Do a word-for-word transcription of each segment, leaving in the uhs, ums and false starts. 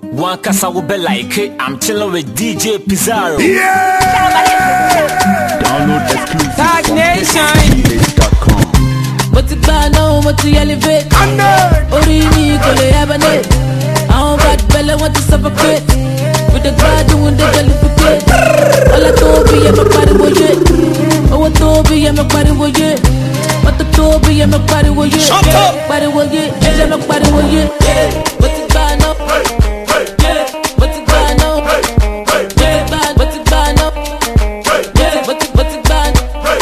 One cause I will be like it. I'm chilling with D J Pizarro. Yeah! Download exclusive Tag Nation. dot com. But the bad now, but the elevate. Ori mi kole abane. I don't got belly, want to suffocate. With the bad doing the jollificate. All I told me, I'm a body boy. Oh, I told me, I'm a body boy. What the told me, I'm a body boy. Shut up! Body boy, I'm a body boy. But the bad now. But the bad now. But the bad, but the bad now. But the, but the bad.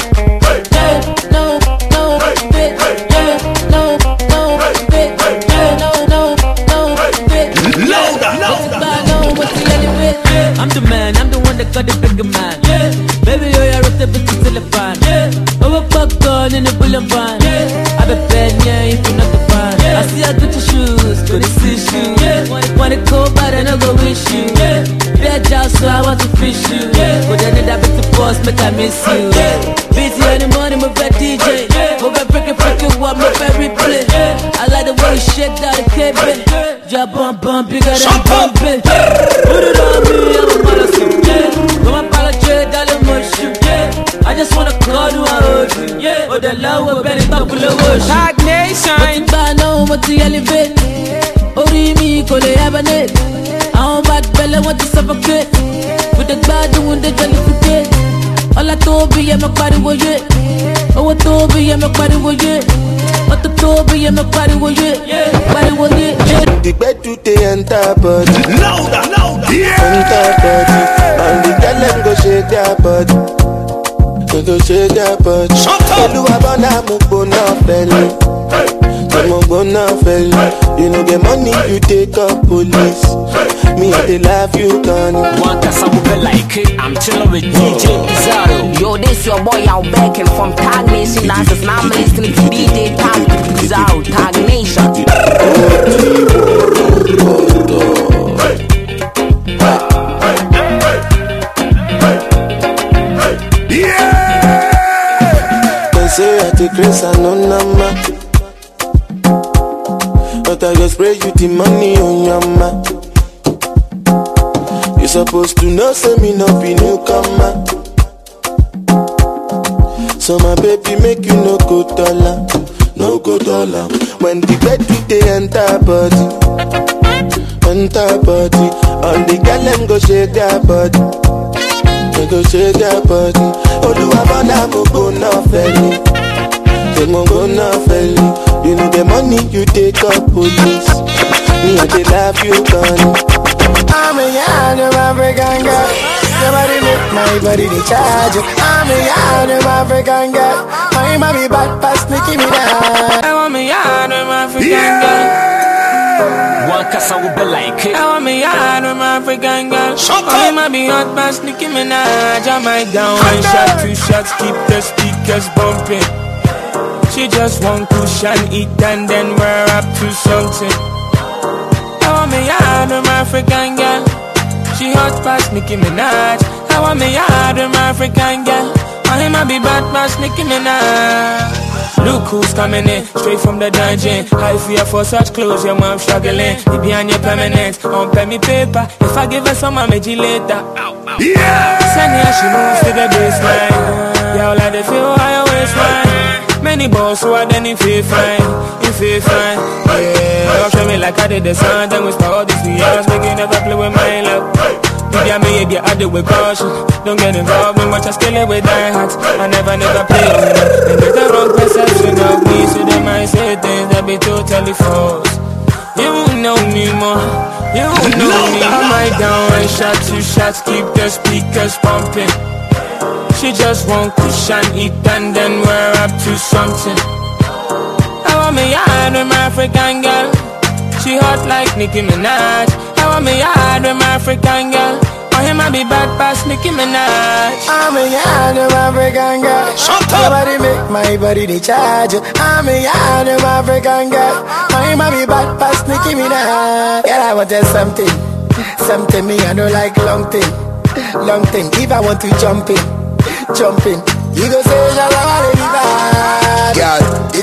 No, no, fit. No, no, fit. No, no, no, fit. Louder, louder. I'm the man, I'm the one that got the bigger man. Yeah. Baby, oh, I rock the bitch till the fan. Yeah. Over popcorn in the bullet van. Yeah. I be bad, yeah, if you're not the fan. Yeah. I see I got your shoes, but it's issue. Yeah. Want it cold, but I no go wish you. Yeah. Bad job, so I want to fish you. Yeah. But then that bitch the boss, make I miss you. Yeah. Busy in the morning, my bad D J. Yeah. Over freaking freaking what my favorite play. Yeah. I like the way you shake down the cabin. Job bump bump, bigger than bumping. Put it on me, I'm a motherfucker. Yeah. Go my apologize, darling, mushroom. Yeah. I just wanna call you out. Yeah. Oh, the love will be the top of the ocean. Tag Nation. But the bad now, but the elevate. Ori mi kole abane. I don't bad belly, want to suffocate. With the bad doing the jollificate. All I told me, I'm a body boy. Oh, I told me, I'm a body boy. What the told me, I'm a body boy. Body boy, yeah. The bed to the enter body. Louder, louder. Enter body. And the girl them go shake their body. They go shake their body. Shut up. Elu abana mugbo na feli. Mugbo na feli. You know get money, you take up police. Me I dey love you, Connie. One cause I will be like it. I'm chilling with D J Pizarro. Yo, this your boy out back and from Tag Nation Dancers. Now I'm listening to D J Tag Pizarro, Tag Nation. Yeah! They say I take grace and no number. But I go spray you the money on your ma. You supposed to know, say me no be newcomer. So my baby make you no go dollar, no go dollar. When the bed do they enter body, enter body. All the girl them go shake their body, they go shake their body. Oluwabana mo go na feli, they mo go na feli. You know the money you take up police. Me I dey love you, Connie. I'm a young African girl. Your body make my body the charge. I'm a young African girl. My mommy bad past Nicki Minaj. I want me young African girl. One cause I will be like it. I want me young African girl. Shut My up. mommy hot past Nicki Minaj. I might down one shot, two shots, keep the speakers bumping. She just want cushion, eat and then we're up to something. I want me yard, my African girl. She hot past Nicki Minaj. I want me yard, my African girl. I him a be bad past Nicki Minaj. Look who's coming in, straight from the dungeon. I fear for such clothes, your mom struggling. It be on your permanent, on pay me paper. If I give her some, I'll make you later. Yeah! Send her, she moves to the baseline. Yeah, all I they feel higher waistline. Many balls so I then if you fine, if you fine. Yeah, show me like I did the sun. Then we start all these years, make you never play with my love. Maybe I may be out there with caution. Don't get involved in much, I scale it with die hats. I never, never play with them. And there's the wrong perception of me, so they might say things that be totally false. You won't know me more, you won't know me. I might down one shot, two shots, keep the speakers pumping. She just want cushion, eat and then we're up to something. I want me yard with my African girl. She hot like Nicki Minaj. I want me yard with my African girl. I him a be bad past Nicki Minaj. I'm a young African girl. Shut up. Your body make my body the charge. I'm a young African girl. I'm a be bad past Nicki Minaj. Yeah, I want just something, something me I don't like long thing, long thing. If I want to jump in, jump in, you go say Shalawale. Girl, if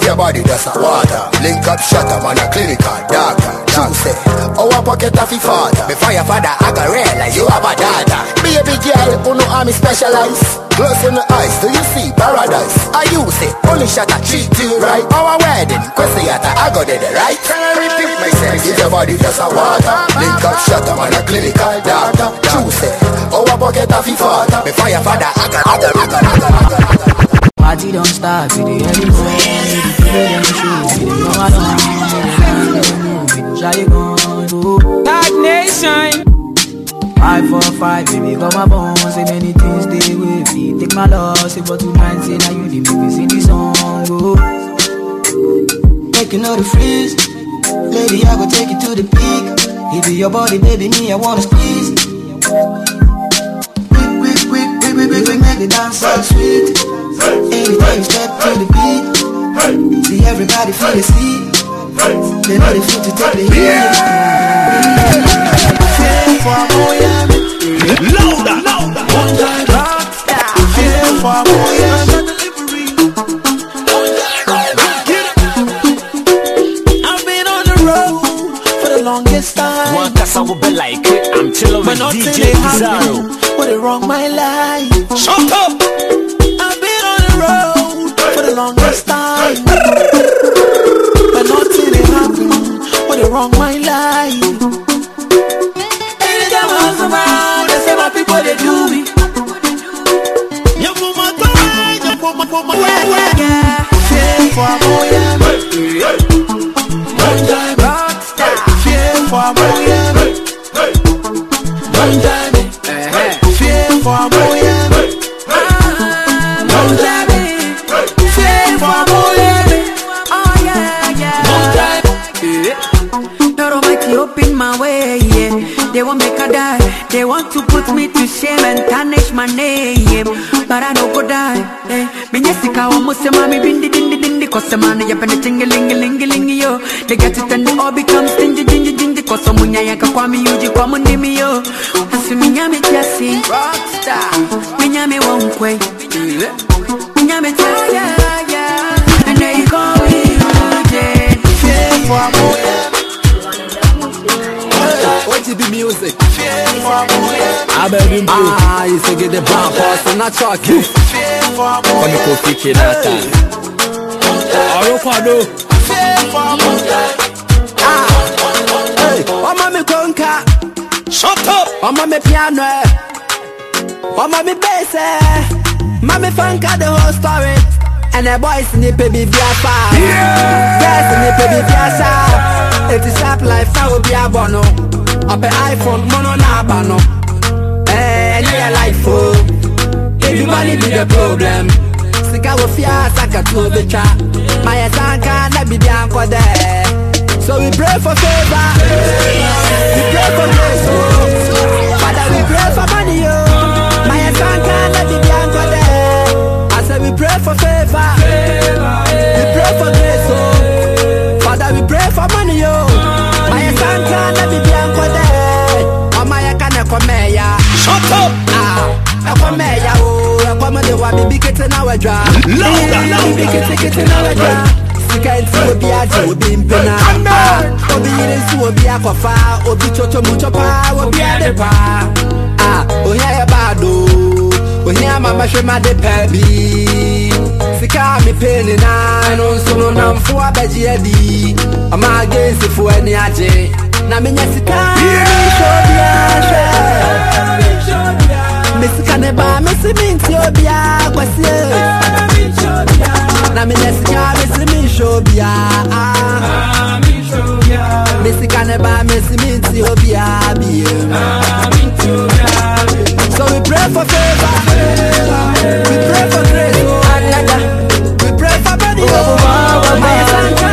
Your body does not water. Link up, shut up, man a clinical doctor. True say, oh a pocket of your father. Before your father, I can realize you have a daughter. Baby girl, who know how me specialize. Close in the eyes, do you see paradise? I use it, only shot a cheat to you right. Our wedding, question yata, I got it right. Can I repeat myself? If your body just a water, link up, shut up, man a clinical doctor. True say, oh a pocket of your father. Before your father, I got, I got, I got, I got, I got. Party don't stop, it ain't anymore. It ain't shoes, it ain't no alone. Shall you go? Tag Nation. Five for five, baby, got my bones. Say many things they with me. Take my loss, say but tonight, say now you the make me sing this song. Go. Making all the freeze, lady, I go take you to the peak. If you your body, baby, me, I wanna squeeze. Quick, quick, quick, quick, quick, quick, quick, make the dance so sweet. Anytime you step to the beat, see everybody feel the seat. They know they feel to take the heat. Louder, louder. I've been on the road for the longest time. One cause I will be like it. I'm chillin' with D J Pizarro. But it wrong my life. Shut up. I've been on the road for the longest time. But nothing ain't happened. But it wrong my life. Anytime I was around, they say my people they do me. You put my time, you put my, put my way, way, yeah. Fear for more, yeah. One time, rockstar. Fear for more, yeah. One time, fear for more, yeah. One time, fear for more, yeah. Oh yeah, yeah. One time, Lord Almighty, open my way, yeah. They won't make a die. They want to put me to shame and tarnish my name, but I don't go die. Eh. Minyasika wa musema mi bindi dindi dindi kosemana ya pende tingelingi lingi lingi yo. They get it and they all become stingy dingy dingy kosomunya yaka kwa mi yuji kwa munimi yo. Asu minyame chasi rockstar, minyame wonkwe, minyame chasi and there you go with you, fear for more, yeah. What you do music? I baby blue. Ah, you say get the bomb pass and not chalk you. Come you go fit it that time. Aropado. Ah, hey, oh mami conca. Shut up. Oh mami piano. Oh mami bass. Mami funka the whole story. And the boys in the baby via far. Girls in the baby via sharp. It is sharp life now will be a bono. Up an iPhone mono na bano. Eh, yeah life oh. If you money be the problem. Sika wo fia saka to the chat. My sanka na be the anchor there. So we pray for favor. We pray for grace oh. Father we pray for money oh. My sanka na be the anchor there. I said we pray for favor. We pray for grace oh. Father we pray for money oh. My sanka na be the anchor there. Mama ya kana komeya. Shut up. Ah, komeya oh. Come on the one be getting our job. Louder, louder. Be getting getting our job. Sika nti obi aje obi mpena. Obi yire nti obi akofa. Obi chocho mucho pa. Obi adepa. Ah, ohia ya bado. Ohia mama shema de pebi. Sika mi peni na. No nsono na mfu abeji edi. Ama against fu eni aje. Na minya sika. Missy Caneba, Missy Minty Obia, Quassier. Na Minesca, Missy Minshobia. Missy Caneba, Missy Minty Obia. So we pray for favor. We pray for grace. We pray for money. My Santa,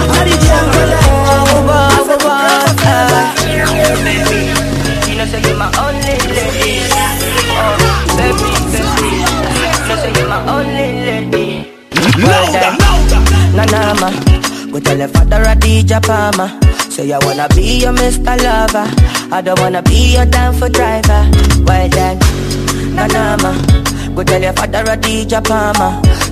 you know, say you're my only lady. Baby, baby, no say you're my only lady. Louder, louder. Nana ma, go tell your father a D J Palma. Say I wanna be your Mister Lover. I don't wanna be your damn for driver. Why then? Nana ma, go tell your father a D J Palma.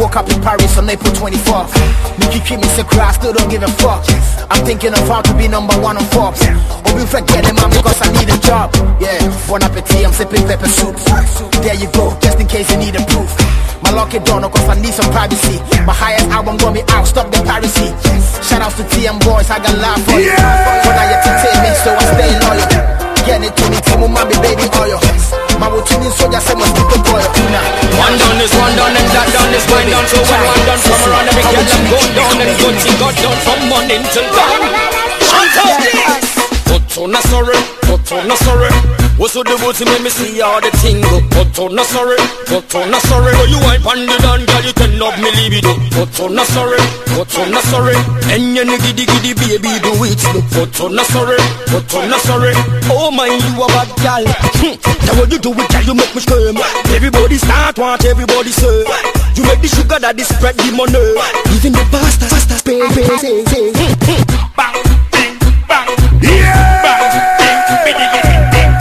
Woke up in Paris on April twenty-fourth. Nikki keep me so cry, still don't give a fuck. I'm thinking of how to be number one on Forbes. Or be forgetting man because I need a job. Yeah, bon appetit, I'm sipping pepper soup. There you go, just in case you need a proof. My lock it down cause I need some privacy. My highest album got me out, stop the piracy. Shout outs to T M boys, I got love for you. For now you entertainment, so I stay loyal. Get it to me, Timu Mami, baby oil. My routine is so just say must keep it boil. One down is one down and that down is mine down. So when one down come around every girl them go down and go she got down from morning till dawn. Shut up! Put on a sorry, put on a sorry. What's the booty make me see all the thing go? Put on a sorry, put on a sorry. When you wipe on the down, girl, you turn up me libido. Put on a sorry, put on a sorry. And you giddy giddy baby do it slow. Put on a sorry, put on a sorry. Oh my, you a bad girl. Hm. Now when you do it, girl, you make me scream. Everybody start want, everybody say. You make the sugar daddy spread the money. Even the pasta, pasta, pay, pay, pay, pay. Bang, bing, bang, yeah. Bang, bing, biddy, biddy.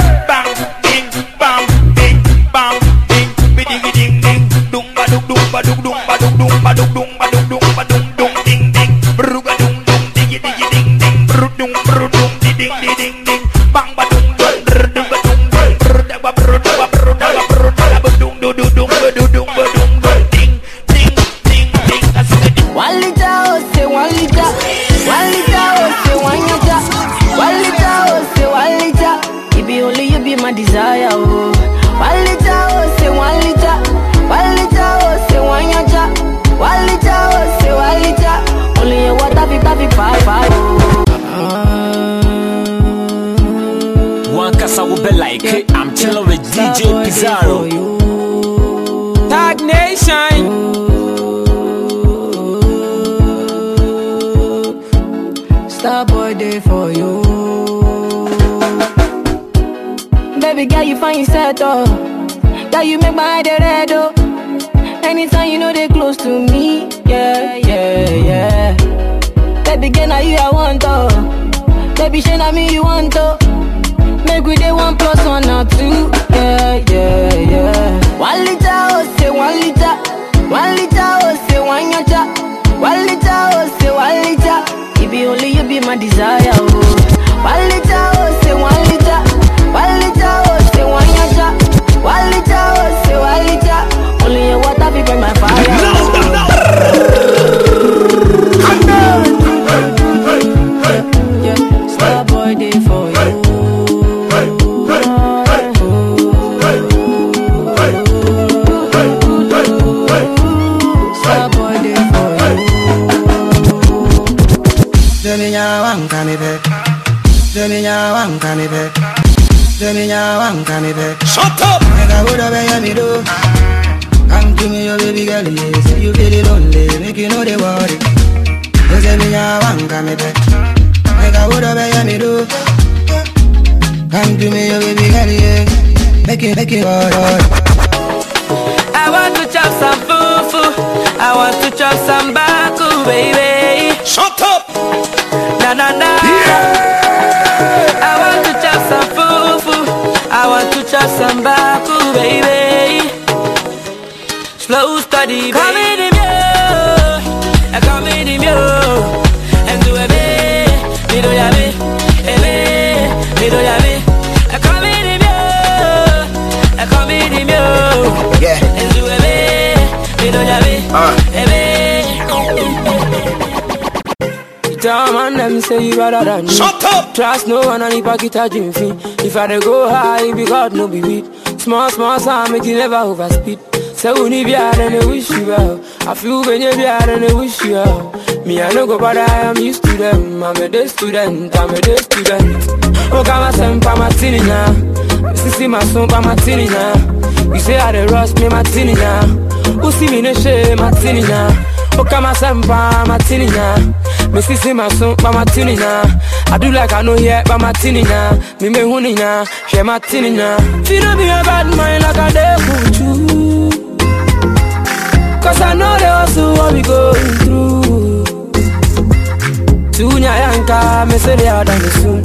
Ba dum dum ba dum dum ba dum dum ba dum dum ba dum dum ding ding bruga dum dum digi digi ding ding brudum brudum ding ding ding ding bang ba dum dum dum ba dum dum bruda ba bruda ba bruda ba bruda ba dum dum dum ba dum dum ba dum ding ding ding ding that's it. One liter oh say one liter, one liter oh say one liter, one liter oh say one liter. It be only you be my desire oh. One liter oh say one liter, one liter oh say one yacha, one liter oh say one liter. Only your water be tappy five five oh. One casa will be like it. I'm chilling with D J Pizarro. Tag Nation. Starboy day for you. Baby girl, you find yourself oh. That you make my head red oh. Anytime you know they close to me, yeah, yeah, yeah. Baby girl, now you I want oh. Baby, shey na me you want oh. Make we day one plus one or two, yeah, yeah, yeah. One liter oh say one liter, one liter oh say one yacha, one liter oh say one liter. It be only you be my desire oh. One liter oh say one liter, one liter oh say one yacha, one liter oh say one liter. Only your water be burn my fire. No, no, no. Yeah, Starboy day for you. Starboy day for you. Deminya wang kami back. Deminya wang kami back. Deminya wang kami back. Shut up. Nigga, what up, me do? Come to me, your baby girl, yeah. Say you feel it lonely, make you know they worry. You say me, I want come back. Make a wood over me do. Come to me, your baby girl, yeah. Make it, make it hard. I want to chop some fufu. I want to chop some baku, baby. Shut up. Na na na. Yeah. I want to chop some fufu. I want to chop some baku, baby. Slow study, come in the mirror, come in the mirror, and do a bit, me do ya me, me do ya me, come in the mirror, come in the mirror, yeah, and do a bit, me do ya me, me. Tell man them say you better than me. Shut up. Trust no one and if I get a dream fee. If I dey go high, be God no be weed. Small small sound make you never overspeed. Say we need beer and they wish you well. I feel when you beer and they wish you well. Me I no go bother, I am used to them. I'm a day student, I'm a day student. Oh come on, send pa martini now. Sissy my son pa martini now. You say I dey rush me martini now. Who see me no shame martini now. Oh come on, send pa martini now. Me sissy my son pa martini now. I do like I know here pa martini now. Me me honey now, share martini now. Feel no be a bad mind like I dey put you. Cause I know they also what we going through. Tunya yanka, me say they are done soon.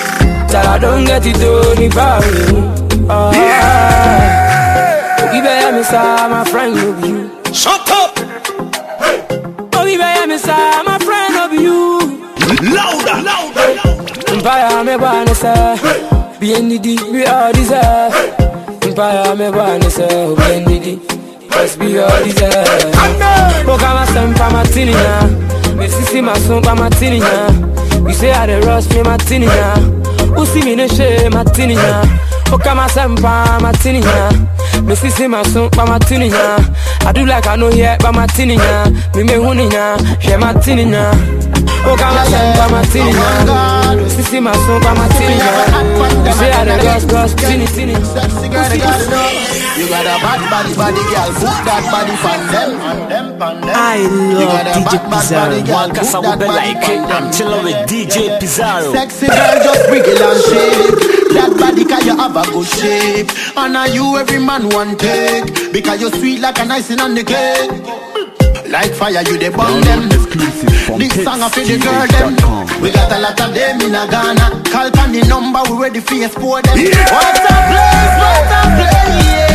Tell I don't get it done if I win. Oh, yeah. Give me me say my friend love you. Shut up. Oh, baby, me say my friend love you. Louder, louder. Empire me wanna say, be in the deep, we all deserve. Empire me wanna say, be in the deep, cause we all deserve. Oh, come on, son, pa martini now. Me see my son, pa martini now. We say I the rush me martini now. Who see me no shame martini now. Oh, come on, son, pa martini now. Me see my son, pa martini now. I do like I know here, pa martini now. Me me huni now, share martini now. Oh, come on, son, pa martini now. Me see my son, pa martini now. We say I the rush, rush, tini, tini. You got a bad body, body girl, put that body from them. I love D J Pizarro. One casa will be like it. I'm chilling with D J Pizarro. Sexy girl, just wiggle and shake. That body can you have a good shape. And now you every man want take. Because you're sweet like an icing on the cake. Like fire, you the bomb them. This song I feel the girl them. We got a lot of them in a Ghana. Call on the number, we ready for export them. Yeah. What a place, what a place.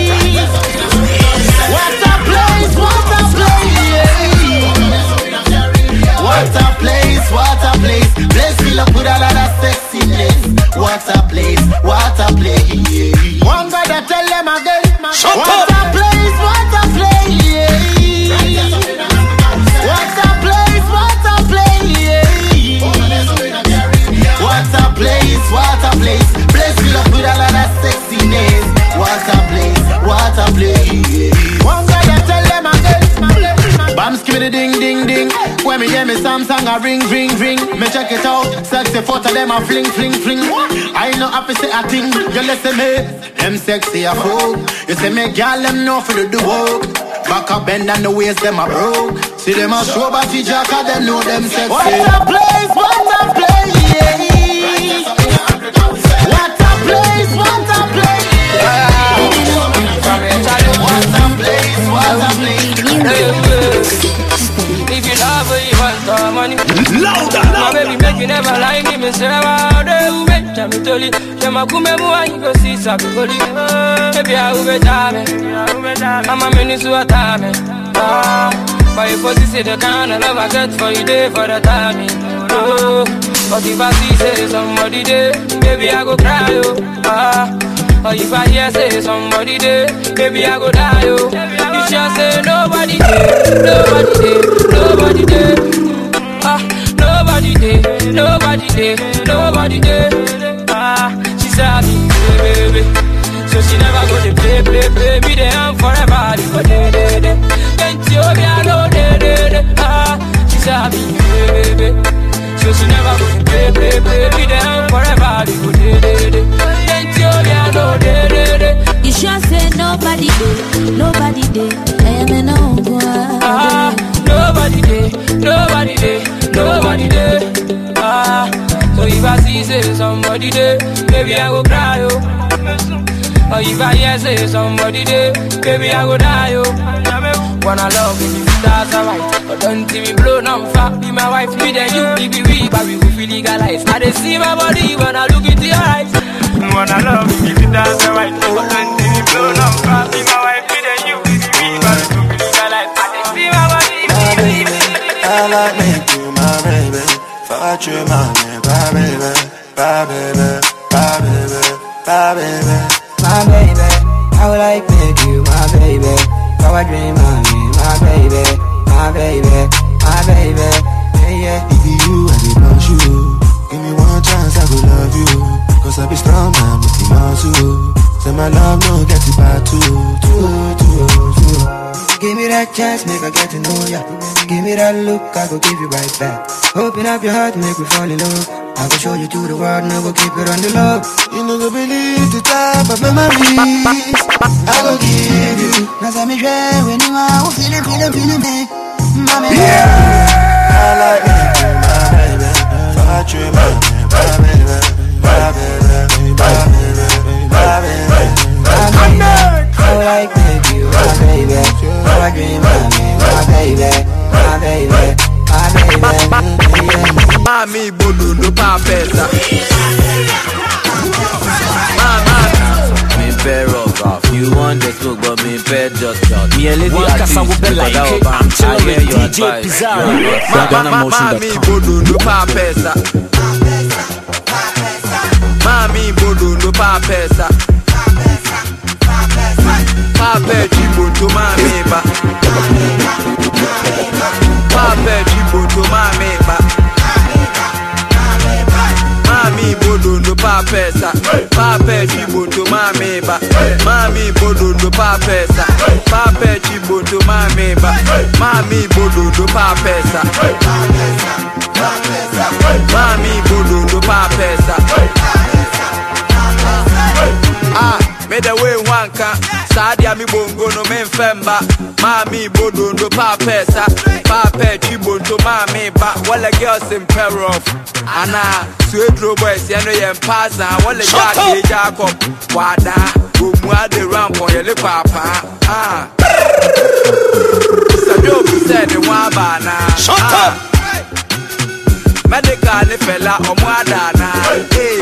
What a place, what a place. What a place, what a place. Place fill up with a lot of sexiness. What a place, what a place. One guy that tell them again. Shut what up. A place, what a place. What a place, what a place. What a place, what a place. Place fill up with a lot of sexiness. What a place, what a place. One guy that tell them again. Bam skibidi ding ding ding. When me hear me Samsung a ring ring ring. Me check it out. Sexy photo them a fling fling fling. I know happy say a thing. You listen me. Them sexy a folk. You say me girl them know for the work. Back up bend and the waist them a broke. See them a show but the jacker them know them sexy. What a place, what a place. What a place, what a place. What a place, what a place. If you love her, you want some money. Louder, my baby make you never lie. Me me say about the way. Tell me tell you, tell me come here, you go see something for you. Baby I will be time, I'm a minute to a time. Ah, but if you see the kind of love I get for you day for the time. Oh, but if I see say somebody there, baby I go cry oh. Ah. Or if I hear say somebody there, baby I go die yo. You just say nobody there, nobody there, nobody there. Ah, nobody there, nobody there, nobody there. Ah, she said me baby, so she never go to play, play, play. Me there and forever, but day, day, day. Can't you me I know day, day, day. Ah, she said me baby, so she never go to play, play, play. Me there and forever, but day, day, day. You sure say nobody did, nobody did. I am no one. Ah, nobody did, nobody did, nobody did. Ah, so if I see say somebody there, maybe I go cry oh. Or if I hear say somebody there, maybe I go die oh. Wanna love me, that's alright. But don't see me blow on fat. Be my wife, me then you, be we, but we will feel legalized. I dey see my body when I look into your eyes. Wanna love me, that's alright. But don't see me blow on fat. Be my wife, me then you, be we, but we will feel legalized. I dey see my body, baby. I like me, you my baby. Fuck you, my baby, baby, baby, baby, baby, my baby. I would like make you my baby. Power dream of me, my baby, my baby, my baby. Yeah, yeah. If you I did not you, give me one chance, I will love you. Cause I be strong, man, with the muscle. Say my love, no get it back too, too, too, too. Give me that chance, make I get to know ya. Give me that look, I go give you right back. Open up your heart, make me fall in love. I go show you to the world, now go keep it on the low. You know go believe the type of memories I go give you. Now say me share when you are, oh feeling, feeling, feeling me, mommy. Yeah, I like me, my baby. Fuck you, my baby, my baby, my baby, my baby, my baby. I like me, you, my baby. How I dream of me, my baby, my baby, my baby. Mami bulu pa pesa. Mama, me fẹ́ rock off. You want the smoke, but me bed just shot. Me and lady One at Casa least, will be because like, I will hey, I'm bounce. I chilling hear with your D J advice. Pizarro. You are not- Mami bodo no pa pesa. Mami bodo no pa pesa. Pape chibo to mami ba. Pape chibo to mami ba. Mami bodo no pa pesa. Pape chibo to mami ba. Mami bodo no pa pesa. Pape chibo to mami ba. Mami bodo no pa pesa. Mami bodo no pa pesa. Ah, me the way one can. Sadia mi bongo no men femba. Mami bodo no pa pesa. Pape chibo to mami ba. Walla girls in peril. Ana sweetro boys ya no yen pasa. Walla jackie Jacob. Wada go mwa de ramp on yele papa. Ah. Sadio said the one bana. Shut up. Medical fella o mwada na. Hey.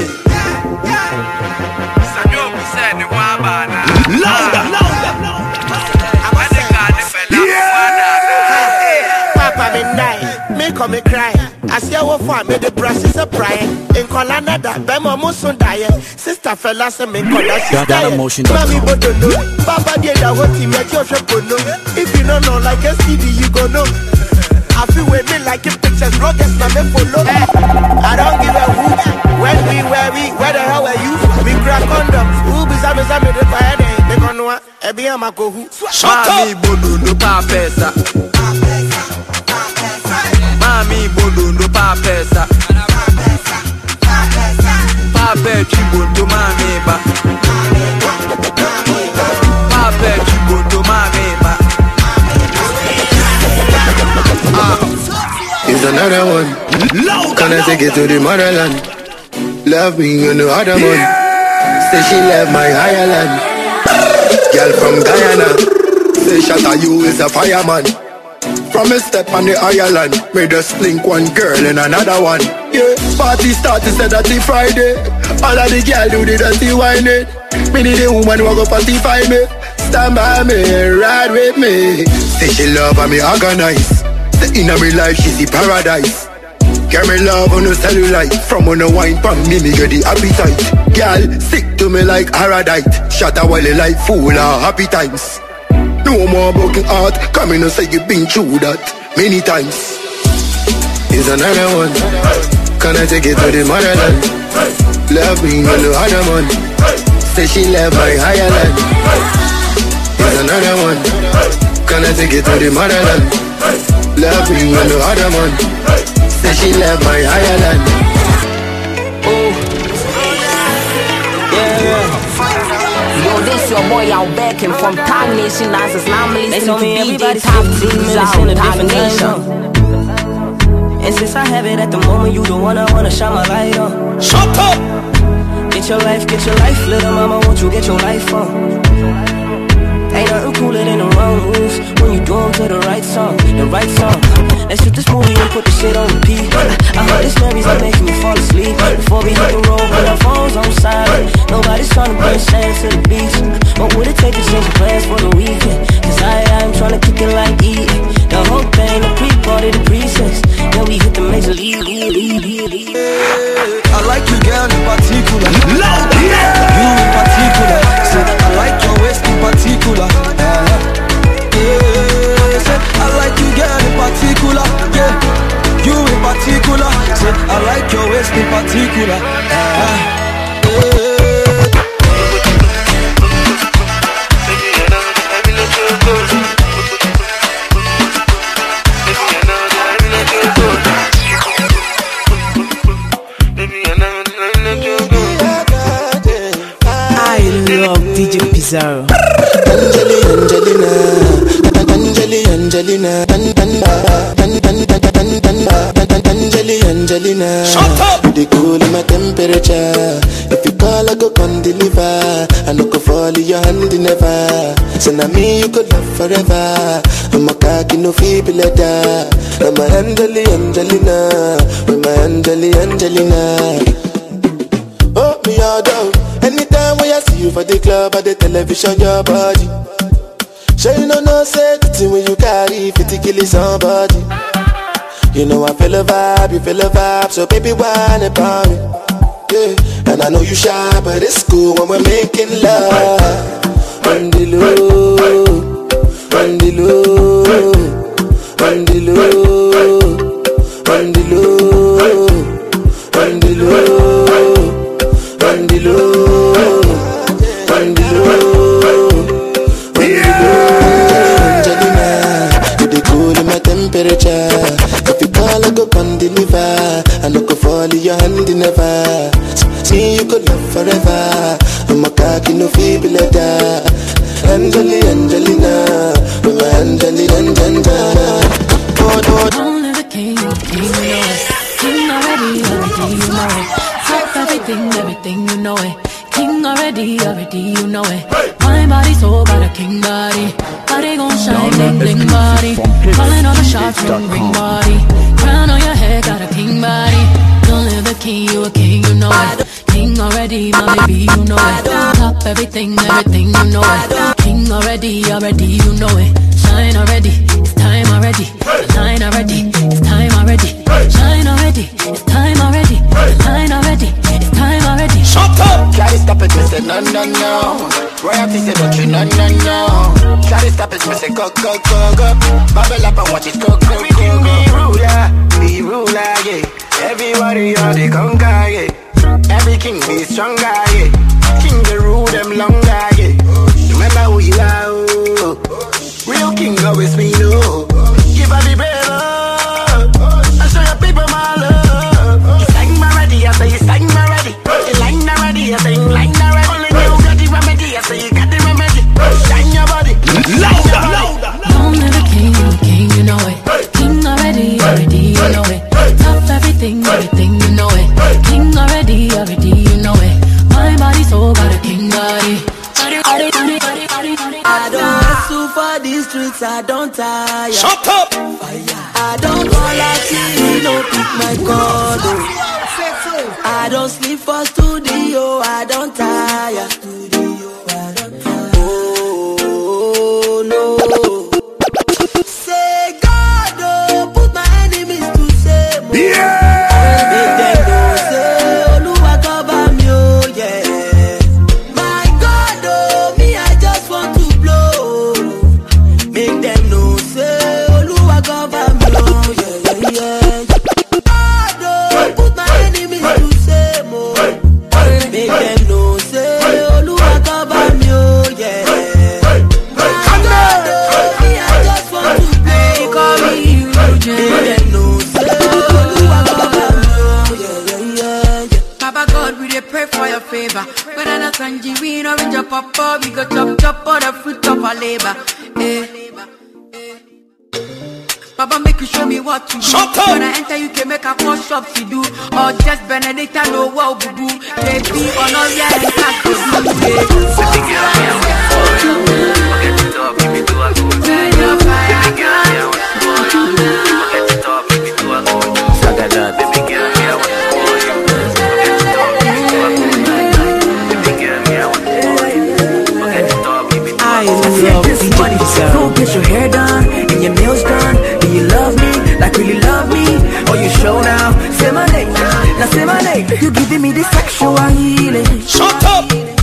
Sadio said the one bana. Louder, louder, Medical fella o mwada na. Papa me die, me come me cry. I see how far me the brush is a crying. In Colanada, Bema Musun die. Sister fella say me call sister. Mami bodo no, Papa did that what he make your shop no. If you don't know like a C D, you go know. I feel with me like in pictures, bloggers now me follow. I don't give a hoot. When we where we, where the hell are you? We crack condoms. Who be some some the fire day? They gonna know. Ebi amako who? Mami bodo no pa pesa. Mami bodo no pa pesa. Pape chibo to mami ba. Pape chibo to mami ba. Here's another one. Can I take it to the motherland? Love me, you know other one. Say she left my higher land. Girl from Guyana. Say Shatta you is a fireman. From a step on the island, made us link one girl and another one. Yeah, party started said that it's Friday. All of the girl do the dirty whining. Me need a woman who go pacify me. Stand by me, ride with me. Say she love and me organize. Say in my life she see paradise. Get me love on the cellulite. From on the wine from me, me get the appetite. Girl, stick to me like Aradite. Shut a while like full of happy times. No more broken heart, come in and say you've been through that many times. Here's another one. Can I take it to the motherland? Love me, no no other man. Say she left my higher land. Here's another one. Can I take it to the motherland? Love me, no no other man. Say she left my higher land. Oh, yeah, yeah. Yo, this your boy out back and from Tag Nation Dancers. Now I'm listening to D J Top Pizarro, Tag Nation. And since I have it at the moment, you the one I wanna shine my light on. Shut up! Get your life, get your life, little mama, won't you get your life on? Ain't nothing cooler than the wrong moves when you do them to the right song, the right song. Let's shoot this movie and put the shit on repeat. I heard this memories are making me fall asleep. Before we hit the road, put our phones on silent. Nobody's trying to bring sand to the beach. What would it take to change the plans for the weekend? Cause I, I'm trying to kick it like E. The whole thing, the pre-party, the pre-sex. Then we hit the major league, league, league, league, league. I like you girl in particular. Loud, yeah. You in particular. Say I like your waist in particular. Uh, yeah. Say I like you girl in particular. Yeah. You in particular. Say I like your waist in particular. Uh, yeah. D J Pizarro. Angeli, Angelina, Angeli, Angelina, Angeli, Angelina. Shut up! They cool in my temperature. If you call, I go come deliver. I no go fall in your hand never. So now me you could love forever. I'm a cocky no feeble letter. I'm a Angeli, Angelina. I'm a Angeli, Angelina. Oh me all down. Anytime when I see you for the club or the television, your body. Sure you know no safety when you carry fifty kill somebody. You know I feel a vibe, you feel a vibe, so baby whine about me. Yeah, and I know you shy, but it's cool when we're making love. On the low, on the low, on the low, on the low, on the low, on the low, on the low. If you call, I go come deliver. I no go fall in your hand never. See you could love forever. I'm a cocky no feeble letter. Angeli, Angelina, I'm a Angeli, Angelina. Only the king, king, you know it. King already, already, you know it. Top everything, everything, you know it. King already, already, you know it. My body so got a king body. Body gon' shine, bling, bling body. Calling all the shots from ring body. Crown on your head, got a king body. Don't live the king, you a king, you know it. King already, my baby, you know it. Top everything, everything, you know it. King already, already, you know it. Shine already, it's time already. Line already, it's time already. Shine already, it's time already. Line already, it's time already. Shut up! Try to stop it, me say no, no, no. Royalty say don't you, no, no, no. Try to stop it, me say go, go, go, go. Bubble up and watch it go, go, go, go. Be ruler, be ruler, yeah. Everybody are the conquer, yeah. Every king be stronger, yeah. King the rule them longer, yeah. Remember who you are, oh. Real king always be no. Give her the bread, oh. I show your people my love. You sang my ready, I say you sang my ready. You line already, I say you line already. Only you got the remedy, I say you got the remedy. Shine your body, louder, louder. Only the king, you the king, you know it. King already, already, you know it. Top everything, everything, you know it. King already, already, you know it. My body so got a king body. I don't hustle for these streets, I don't tire. Shut up! I don't call out you, no pick my call. Oh. I don't sleep for studio, I don't tire. Oh no. Say God, oh, put my enemies to shame. Yeah! Make them know, say, Oluwa cover me, oh yeah. My God, oh, me I just want to blow. Make them know, say, Oluwa cover me, oh yeah, yeah, yeah. God, oh, put my enemies to shame, oh. Make them know, say, Oluwa cover me, oh yeah. My God, oh, me I just want to play, call me you, make them know, say, Oluwa cover me, oh yeah, yeah, yeah. Baba God, we dey pray for your favor. Whether that's Sanjeev or in your papa, we go chop chop all the fruit of our labor. Eh. Baba, make you show me what to do. Shut up! When I enter, you can make a post shop to do. Or just Benedict and know what we do. J P or no, yeah, and cash to Go get your hair done and your nails done. Do you love me? Like really love me? Or you show now? Say my name, now say my name. You giving me this sexual healing. Shut up!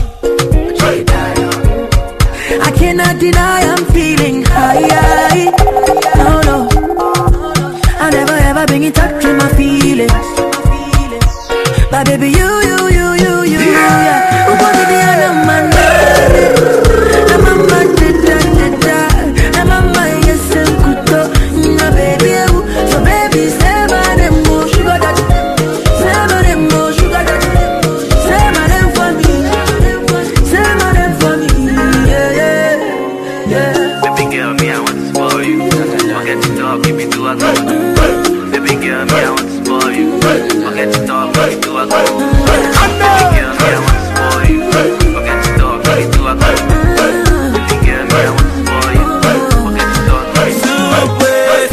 I cannot deny I'm feeling high. No, no, I never ever been in touch with my feelings. But baby, you, you, you, you, you, yeah. Who got the other man? I'm a man, da, da, da. I'm a man, yes, and good. My baby, so baby, say my name, oh, sugar daddy. Say my name, oh, sugar daddy. Say my name for me. Say my name for me. Yeah, yeah, yeah. Baby girl, me, I want to spoil you. Forget to talk, give me two hours. Baby girl, me, I want to spoil you. Forget to talk, give me two hours. Baby girl, me, I want to spoil you. Forget to talk, give me two hours. Baby girl, me, I want to spoil you. Forget to talk, give me two hours.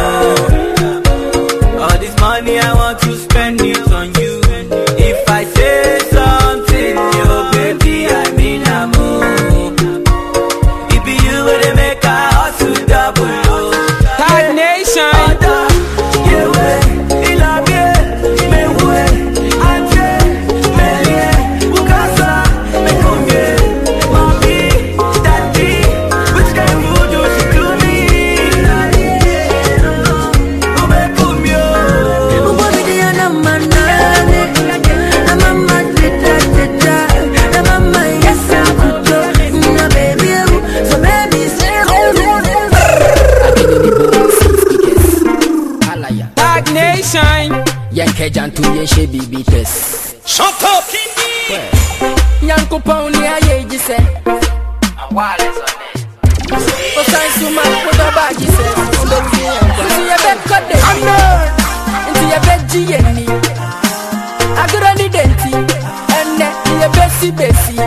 All this money I want to spend it on you. If I say Pejan to Yeshe Bibi test. Shut up! Yanko Pony, I hear you say. I'm wireless on it. But I see my put a bag, you say. Into your bed, cut the into your bed, G N E. I got an identity, and then in your Bessie Bessie.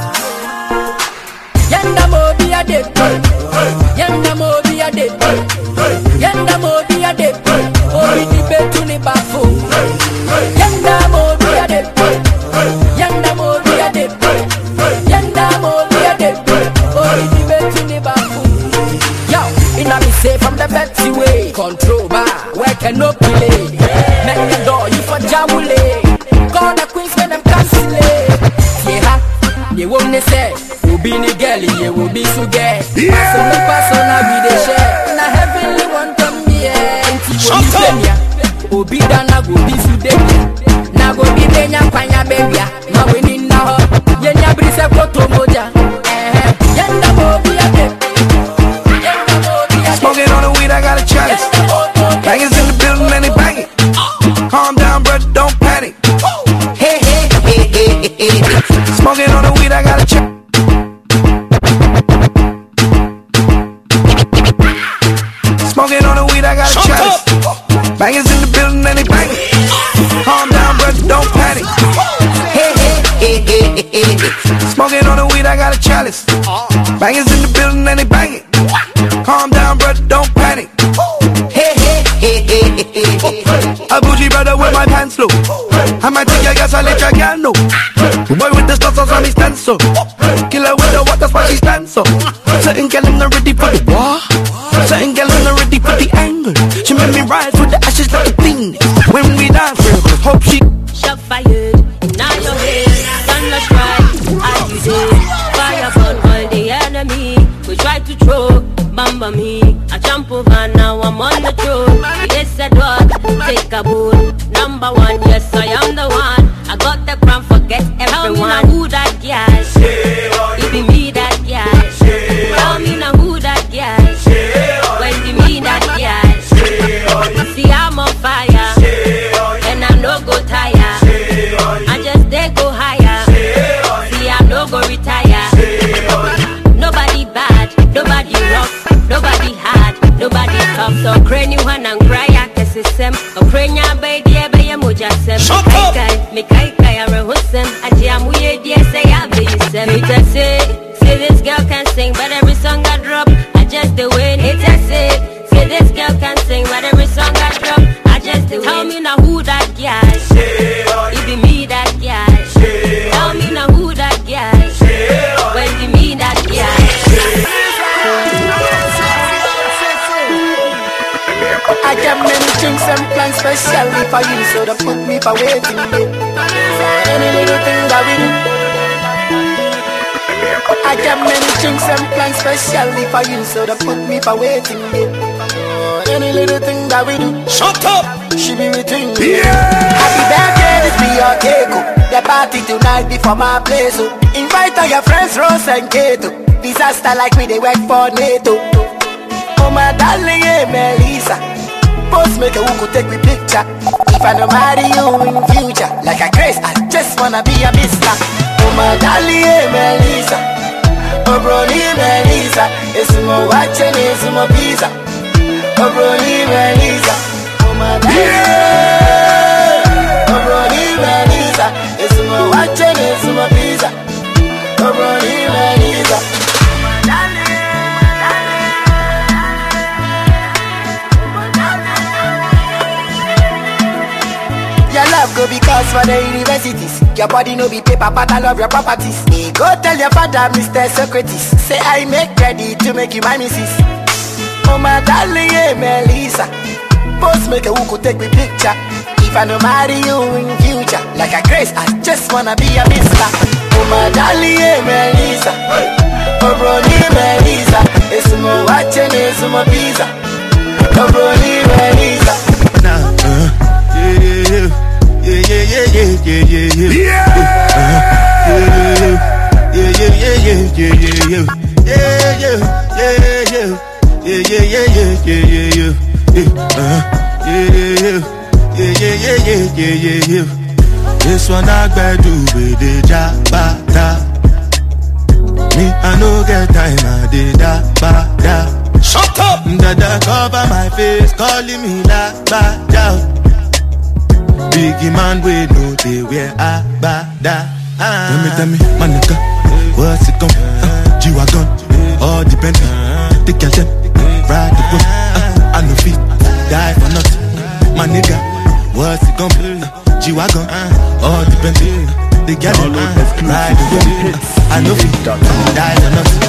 Yanda mo be a dead boy. Yanda mo be a dead boy. Yanda mo be a dead boy. Oh, we the bed to the bathroom. Yanda mo be a dead boy. Yanda mo be a dead boy. Yanda mo be a dead boy. Oh, we the bed to the bathroom. Yo, inna me say from the Betsy way. Control bar, where can no play. Make the door, you for Jamule. Call the queens when them cancel it. Yeah, they won't say. Be ni girl, you will be so gay. So me pass on a be the share. Na heavenly one come here. Shut up. Obi dana go be so dead. Na go be benya kwanya baby. Ma we ni na ho. Yenya brise photo moja. Eh, yenda mo be a dead. Yenda mo be a dead. Smoking on the weed, I got a chalice. Bangers in the building and they bang it. Calm down, brother, don't panic. Hey, hey, hey, hey, hey, hey. Smoking on the weed, I got a chalice. Smoking on the weed, I got a chalice. Bangers in the building and they bang it. Calm down, brother, don't panic. Hey, hey, hey, hey, hey, hey. Smoking on the weed, I got a chalice. Bangers in the building and they bang it. Calm down, brother, don't panic. Hey, hey, hey, hey, hey, hey. A bougie brother with my pants low. I might take your gas, I let your girl know. The boy with the stuff on me stand so. Killer with the what, that's why she stands so. Certain girl I'm not ready for the war. Certain girl I'm not ready for the angle. She made me rise with the ashes like a phoenix. When we dance, real hope she shot fired, now your head, done the strike. As you did, fire burn all the enemy. We try to throw, bamba me. I jump over, now I'm on the throne. Yes, I dog, take a boat. Number one, yes, I am the one. I got the crown, forget everyone. Tell me now who that guy. It be me that guy. Tell me now who that guy. When you mean that guy. See I'm on fire, and I no go tire. I just they go higher. See I no go retire. Nobody bad, nobody rough, nobody hard, nobody tough. So cranny one and cry I can see them. A crania baby, baby, moja sem. Me kai kai I rehusem. Aji amuye die say I be sem. Me just say, say this girl can sing, but every song I drop, I just the win. It just say, say this girl can sing, but every song I drop, I just the win. Tell me now who that guy. It be me that guy. Tell me now who that guy. When you mean that guy. I got many drinks and plans specially for you, so don't put me for waiting. Any little thing that we do. I got many drinks and plans specially for you, so don't put me for waiting. Any little thing that we do. Shut up! She be waiting. Yeah! Happy birthday, this be your cake. The party tonight before my place. Oh. Invite all your friends, Rose and Kato. Disaster like me, they work for NATO. Oh my darling, yeah, Melissa. Post make a who could take me picture. If I don't marry you in future, like a grace, I just wanna be a mister. Oh my darling, yeah, Melissa. Oh brony, Melissa. It's more watching, it's more pizza. Oh brony, Melissa. Oh my darling, yeah. Oh brony, Melissa. It's more watching, it's more pizza. Oh brony, Melissa. Your love go be cause for the universities. Your body no be paper, but I love your properties. Hey, go tell your father, Mister Socrates. Say I make ready to make you my missus. Oh my darling, yeah, Melissa. Post make a who could take me picture. If I don't marry you in future, like a grace, I just wanna be a mister. Oh my darling, yeah, Melissa. Oh brony, Melissa. It's more watching, it's more pizza. Oh brony, Melissa. Nah, uh, yeah, yeah, yeah. Yeah, yeah, yeah, yeah, yeah, yeah, yeah. Yeah, yeah, yeah, yeah, yeah, yeah, yeah. Yeah, yeah, yeah, yeah. Yeah, yeah, yeah, yeah, yeah, yeah, yeah. Uh, yeah, yeah, Yeah, yeah, yeah, yeah, yeah, yeah, yeah. This one I gotta do with the jabata. Me, I no get time, I did that, ba, da. Shut up! Dada cover my face, calling me la, ba, da. Biggie man, we know they wear a, ba, da. Tell me, tell me, my nigga, what's it come? Uh, G-Wagon, all the Bentley, the girl them, ride the whip, uh, I no feet, die for nothing. My nigga, what's it come? Uh, G-Wagon, all the Bentley, the girl them, uh, ride the whip, uh, I no feet, die for nothing.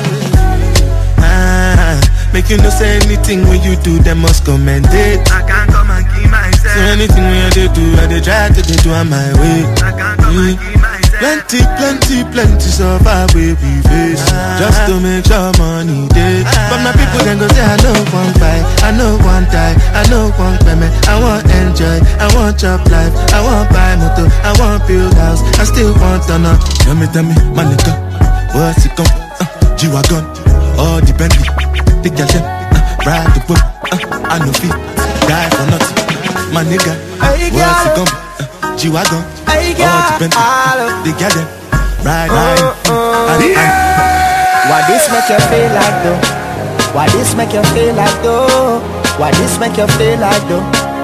Ah, make you no say anything when you do, they must commend it. I can't come and keep myself. So anything when they do, I they try to do on my way. I can't come mm. and keep myself. Plenty, plenty, plenty suffer where we face ah. Just to make sure money day ah. But my people then go say I know one buy, I know one die, I know one payment. I want enjoy, I want chop life, I want buy motor, I want build house, I still want to know. Tell me, tell me, my nigga, what's it come? Uh, G-Wagon, all the Bentley, the girl them, uh, ride the whip, uh, I know feet, die for nothing. My nigga, what's it come? Uh, G-Wagon, all the Bentley, uh, the girl them, ride, ride, uh, uh, yeah. Why this make you feel like though? Why this make you feel like though? Why this make you feel like though?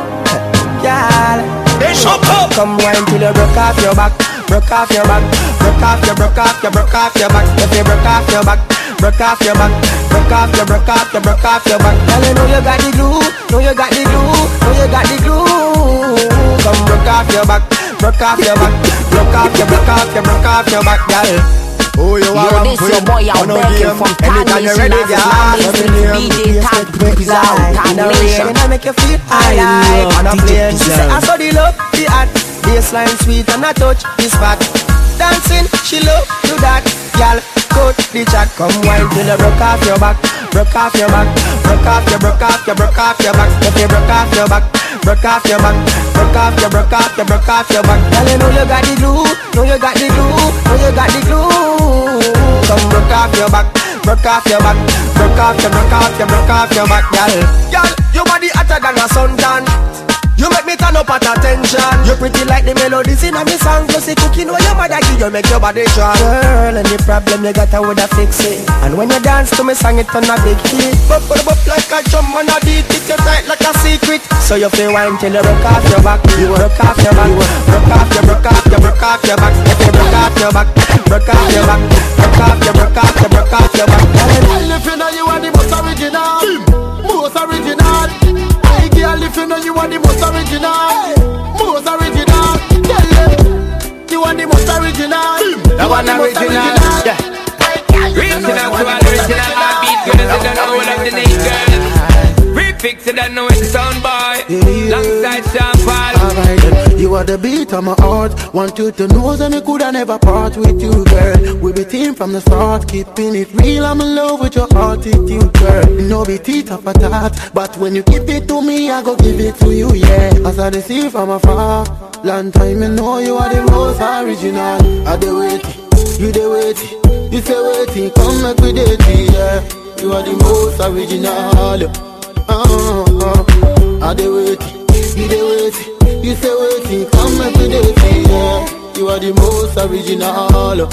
Girl, shut up! Come wine till you broke off your back, broke off your back, broke off your, broke off your, broke off your back. If you broke off your back, broke off your back, broke off your, broke off your, broke off your back. Girl, you know you got the glue, know you got the glue, know you got the glue. Come broke off your back, broke off your back, broke off your, broke off your, broke off your back, girl. Oh, you are this your boy out begging from Tag Nation. That's the D J Tag Bizarre, Tag Nation. I make you feel high like on a plane. She say I saw the love, the art, baseline sweet and I touch this spot. Dancing, she love do that, y'all. Coach the chat, come wine till you broke off your back, broke off your back, broke off your, broke off your, broke off your back. If you broke off your back, broke off your back, broke off your, broke off your, broke off your back. Girl, you know you got the glue, know you got the glue, know you got the glue. Come broke off your back, broke off your back, broke off your, broke off your, broke off your back, girl. Girl, your body hotter than a suntan. You make me turn up at attention. You pretty like the melodies in a me song. Plus the cooking when your mother give you make your body strong. Girl, any problem you got I woulda fix it. And when you dance to me song it turn a big hit. But put up like a drum and a beat it you tight like a secret. So you feel wine till you broke off your back. You broke off your back. Broke off your, broke off your, broke off your back. If you broke off your back, broke off your back. Broke off your, broke off your, broke off your back. Girl, if you know you are the most original, most original. Girl, if you know you are the most original, most original. Tell them you are the most original. That one original, yeah. Original to all original, I beat girls that don't know what I'm the name girls. Refix it, I know it's sound boy. Longside Sean Paul. Alright then, you are the beat of my heart. Want you to know that I coulda never part with you, girl. We be team from the start, keeping it real. I'm in love with your attitude, girl. You know be teeth of a tat, but when you give it to me, I go give it to you, yeah. As I see from afar, long time you know you are the most original. I the waiting, you the waiting, you say waiting, come make we date, yeah. You are the most original. Uh, uh, I the waiting, you the waiting, you say waiting, come make we date, yeah. You are the most original.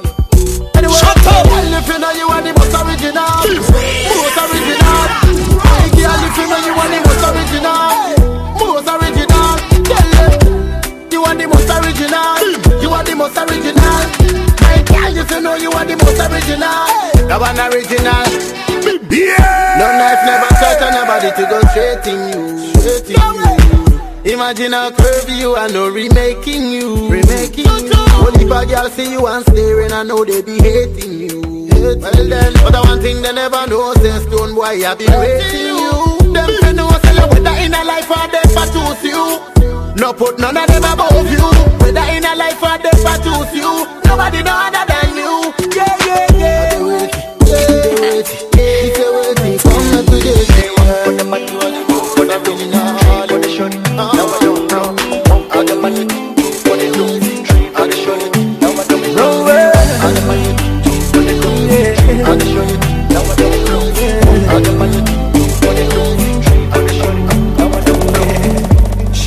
Anyway, shut up! Girl, if you know you are the most original, most original. Hey, girl, if you know you are the most original, most original. Tell them you are the most original, you are the most original. Hey, girl, if you know you are the most original, that one original. Yeah. No knife never touch on nobody to go straight in you, straight in you. Imagine how curvy you are, no remaking you, remaking you. Only if a girl see you and staring, I know they be hating you. Hating well then, but the one thing they never know, say Stone Boy, I be waiting you. Them say no, say whether in a life or they for choose you. No put none of them above you. Whether in a life or they for choose you. Nobody know other than you. Yeah, yeah, yeah. They waiting, yeah, they waiting. If they waiting, come up to this. Put the money on the move, put the money on the shorty. Now I don't know. All the money, put the loose. All the shorty. Now I don't know. All the money, put the loose. All the shorty. Now I don't know. All the money, put the loose. All the shorty. Now I don't know. She told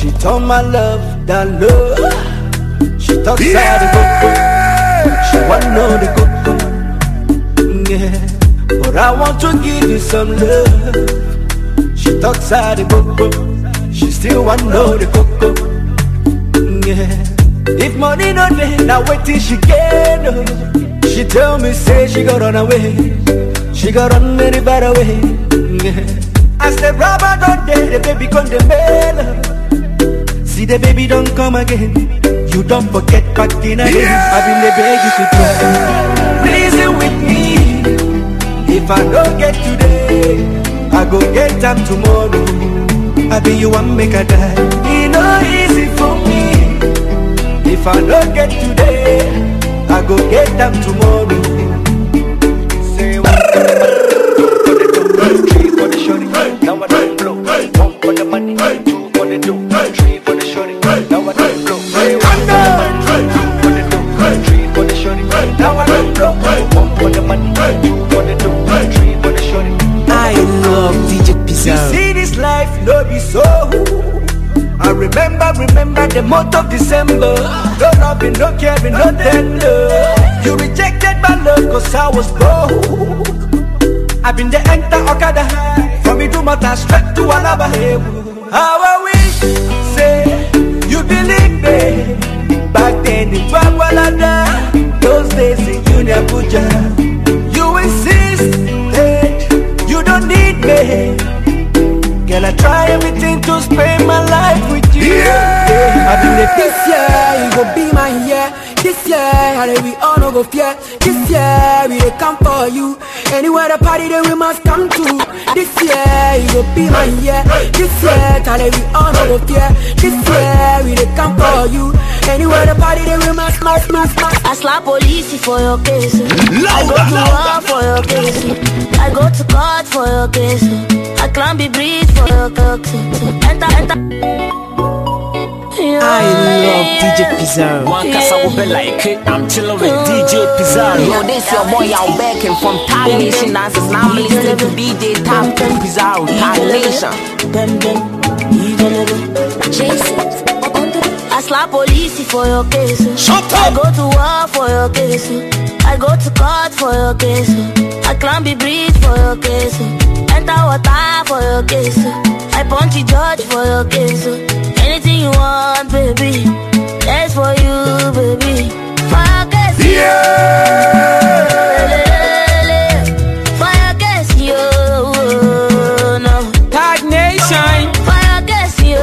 my love, that love. She talks yeah. the coco, she wanna know the coco. Yeah, but I want to give you some love. She talks the coco, she still wanna know the coco. Yeah, if money no day, now wait till she get no. She tell me say she got run away, she got run many better way. Yeah. As the rubber don't day, the baby come the mail. See the baby don't come again. You don't forget back in again. Yeah. I've been the beg you to try. Reason with me. If I don't get today, I go get them tomorrow. I be you one make a die. It no easy for me. If I don't get today, I go get them tomorrow. Say one three for the shorty, now I don't blow. One for the money, two for the dough, three for the shorty, now I don't blow. Say one for the money, two for the dough, three for the shorty, now I don't blow. One for the money, two for the dough, three for the shorty. I love D J Pizarro. You see this life, no be so. I remember, remember the month of December. No loving, no caring, no tender. You rejected my love cause I was broke. I've been the enter Okada. From me to Mata straight to Alaba. How I wish, say, you believe me. Back then in Wagwalada, those days in Union Abuja. You insist that you don't need me. Girl, I try everything to spend my life with you. Yeah. Yeah. I've been the this year, you go be my year. This year, how we all no go fear. This year, we dey come for you. Anywhere the party that we must come to. This year, you go be my year. This year, how we all no go fear. This year, we dey come for you. Anywhere the party that we must, must, must, must. I slap police for your case. I go to war for your case. I go to court for your case. I climb the bridge for your case. Enter, enter. I love D J Pizarro. One cause I will be like it. I'm chilling with D J Pizarro. Yo, this your boy out backing from Tag Nation. As it's now listening to D J Top ten Pizarro, Tag Nation. Jason, I slap police for your case. Shut up. I go to war for your case. I go to court for your case. I climb the bridge for your case. Enter water for your case. I punch the judge for your case. Anything you want, baby, that's for you, baby. For your case, yeah. For your case, yo, no. Tag Nation. For your case, yo,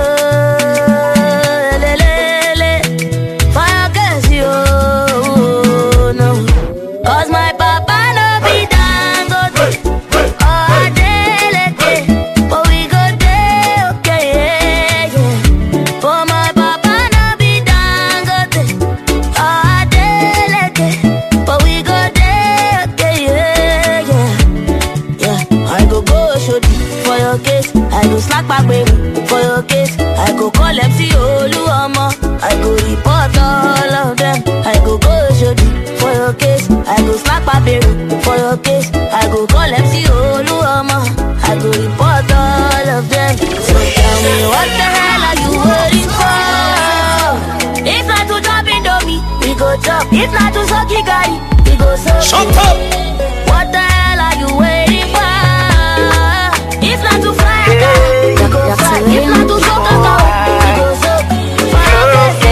for your case, yo, no. Cause my papa no be Dangote. Oh, I delete, but we go there, okay, yeah, yeah. For my papa no be Dangote. Oh, I delete, but we go there, okay, yeah, yeah, yeah. I go go shoot for your case. I go slack back baby for your case. I go call M C Oluomo. I go report all of them. I go go shoot for your case. I go slack back baby for your case. I go call M C Oluomo. I go report all of them. So tell me what the hell are you waiting for? If not to drop Indomie, we go drop. If not to suck Gary, we go suck. Shut up. What the hell are you waiting for? If not to fly, we go fly. If not to soak, we go soak. Fire case,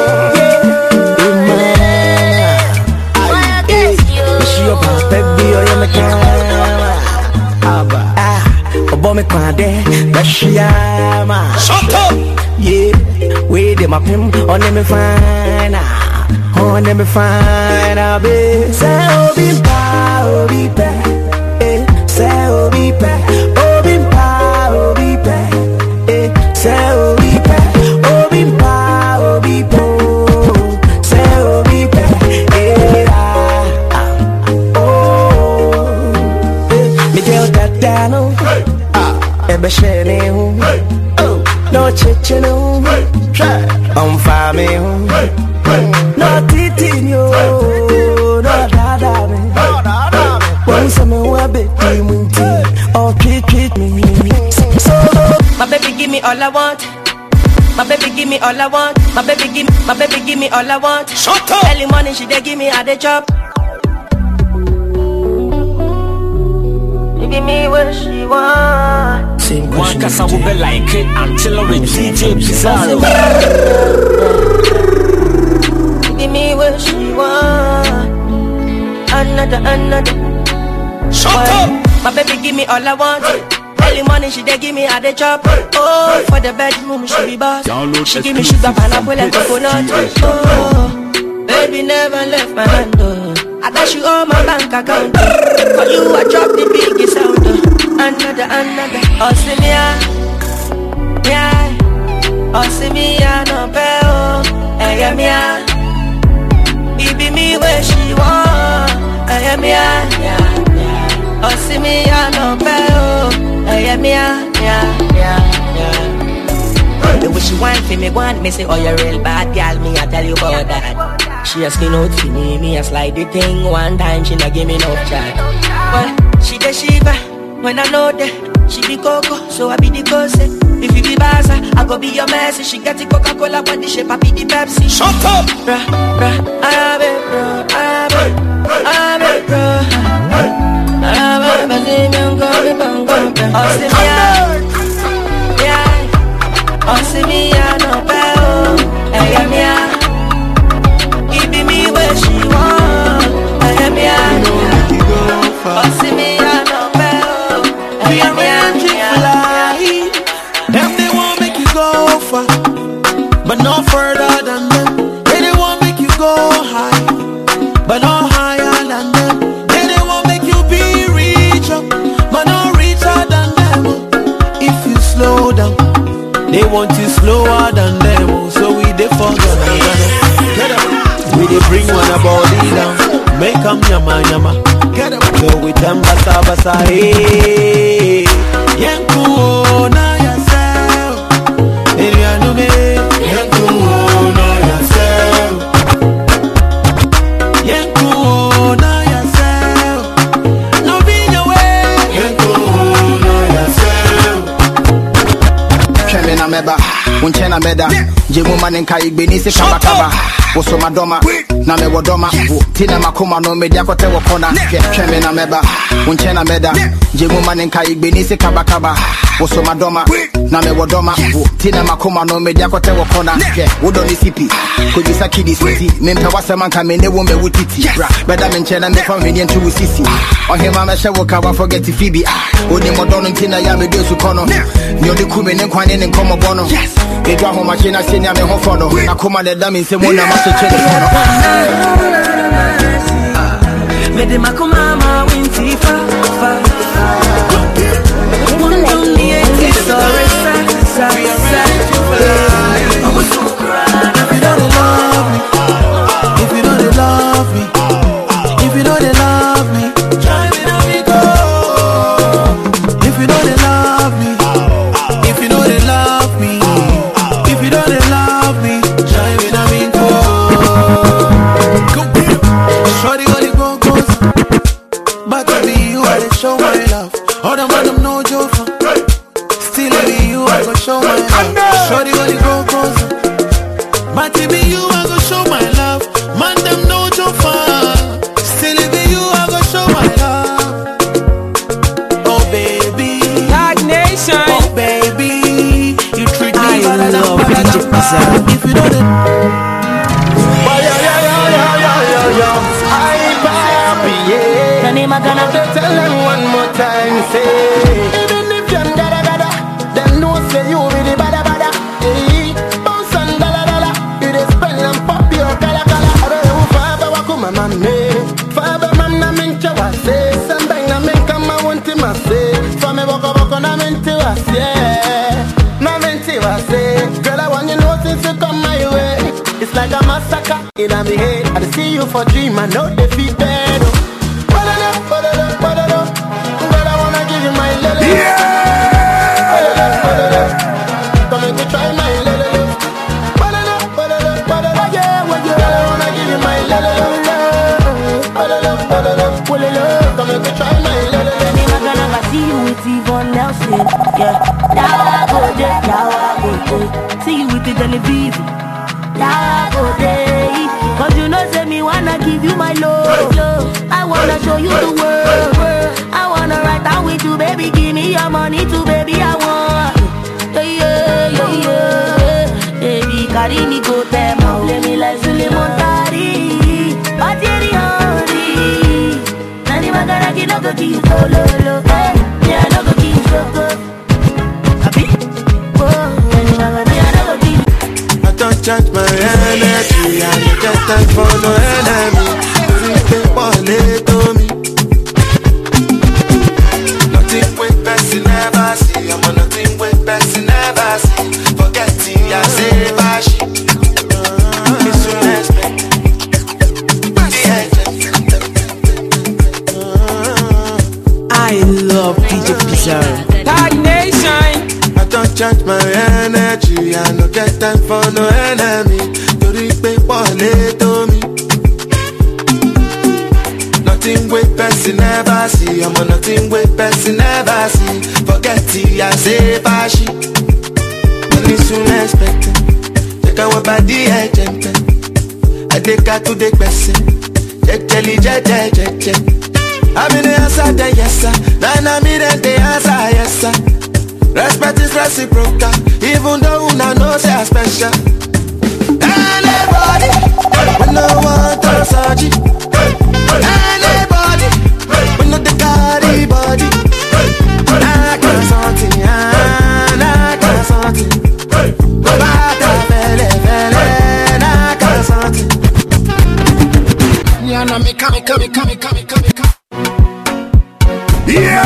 fire case, yo. She your baby, or you make ah, obo me kwade, bashiyama. Shut up. Yeah, we dem my pim, on them fine, on them fine, I be. Say obi pa, obi pa, eh. Say obi pa, obi pa, obi pa, eh. Say obi pa, obi pa, obi pa, say obi pa, eh. Ah, oh, eh. Me tell that Dano, ah, ebe shene hu, no chiche no, I'm fame hu, no titi yo, no dada me. Once I'm a bit or treat treat me. My baby give me all I want. my baby give me all I want. My baby give me, my baby give me all I want. Shut up. Early morning she dey give me a day chop. Give me what she want. One casa will be like it until I reach D J Pizarro. Give me what she want. Another, another. Shut up. My baby give me all I want. Hey. Early morning she dey give me a day chop. Hey. Oh, for the bedroom she be boss. Download she give me sugar, pineapple and coconut. Oh, baby never left my hand. Oh. I dash you all my bank account. For you I drop the biggest sound. Another, another. Oh, see me ah, yeah. Oh, see me ah, no pay oh. Hey, yeah, me ah. It be me where she want. Hey, yeah, me ah, yeah, yeah. Oh, see me ah, no pay oh. Hey, yeah, me ah, yeah, yeah, yeah. The way she want for me, want me say, oh, you're real bad girl. Me I tell you about that. She asking out for me, me a slide the thing. One time she not give me no chat. Well, she the shiva, when I know that. She be coco, so I be the ghost. If you be Baza, I go be your mercy. She got the Coca-Cola body shape, I be the Pepsi. Shut up! Bruh, bruh, I have it, bro, I have it, I have it, bro. I have it, but they don't go, they don't go. Oh, see me, yeah, yeah. Oh, see me, yeah, no bad, oh. Hey, yeah, me, yeah. Where she want, I am here. Oh, see me, I know better. We are magic fly. Them they won't make you go far, but no further than them. They they won't make you go high, but no higher than them. They they won't make you be richer, but no richer than them. If you slow down, they want you slower than them. So we they forget. Get up. We dey bring one body down, make 'em yama yama. Get up, go with them basa basa. Hey, yanku na yourself, and you know me. Yanku na yourself, yanku na yourself. No be your way. Yanku na yourself. Cheme na meba, unche na meda. Jemu maninka igbeni se kaba kaba. Woso madoma, na me wodoma. Tina makoma no media kote wakona. Cheme na meba, unche na meda. Jemu maninka igbeni se kaba kaba. Woso madoma, na me wodoma. Tina makoma no media kote wakona. Wodo ni sipi, kujisa kidi switi. Mimpe wase manka mene wome wutiti. Beda menche na mefa mwenye ntu usisi. Ohema meshe woka wa forget Phoebe. Odi modono ntina ya me dosu kono. Nyodi kume nenkwane nenkomo bono. Edwa ho machina senya me ho fono. Na kuma de dami se mona ma se chele fono. Me de makuma ma winti fa fa. One don't need it so sa sa sa. I'm a super. If you don't love me, if you don't love me, if you don't love me, try me now me go. If you don't love me, if you don't love me. If you don't love me, try me now me go. Shorty got it go goes, but to be you I dey show my love. All the man them no joke, still be you I go show my love. Shorty got it go goes, but to be you I go show my love. Man them no joke, still be you I go show my love. Oh baby, Tag Nation. oh baby, you treat me I better than love better D J than Pizarro. If you know that. Your name I gonna Tell them one more time, say. Even if you're gada gada, them know say you really bada bada. Hey, bounce and dala dala, you dey spell and pop your kala kala. Abe u faba wakuma mame, faba mamna mincha wase, sambang na minka ma wonti mase, fame boko boko na minti wase, na minti wase. Girl, I want you know since you come my way, it's like a massacre in a me head. I see you for dream, I know they feel bad. But I wanna give you my lily. Yeah. Come and try my lily. But I yeah, when you I wanna give you my lily. Come and try my lily. I'm gonna see you with Yvonne Nelson. Yeah, now I go there, now I go there. See you with the you tell me vive. Yeah, go day. Cause you know say me wanna give you my love. I wanna show you the world. I wanna ride down with you, baby. Give me your money too, baby. I want. Yeah, yeah, yeah. Baby, carry me go there, ma. Let me like Suleiman Tari. Batiri hori. Nani magara ki no go ki solo lo. Hey, yeah, no go ki solo. Happy? Oh, nani magara ya no go ki. I don't charge my energy. I don't get time for no enemy. Don't pay for it to me. Nothing with person never see. I'm on nothing with person never see. Forgetting I say bashi. It's soon expect. I love D J Pizarro. Tag Nation. I don't charge my energy. I no get time for no enemy. Don't pay for it to me. Nothing with person never see. I'm on nothing with person never see. Forget it, I say bashi. Money soon expected. Take our body agent. I take her to the person. Jelly, jelly, jelly. I'm in the answer, then yes sir. Nana me then the answer, yes sir. Respect is reciprocal, even though I know say I'm special. Anybody, we no want to surgery. Anybody, we no the carry body. I can't something, I can't something. Go back to fele fele, I can't something. Nyana me come, come, come, come, come, come. Yeah.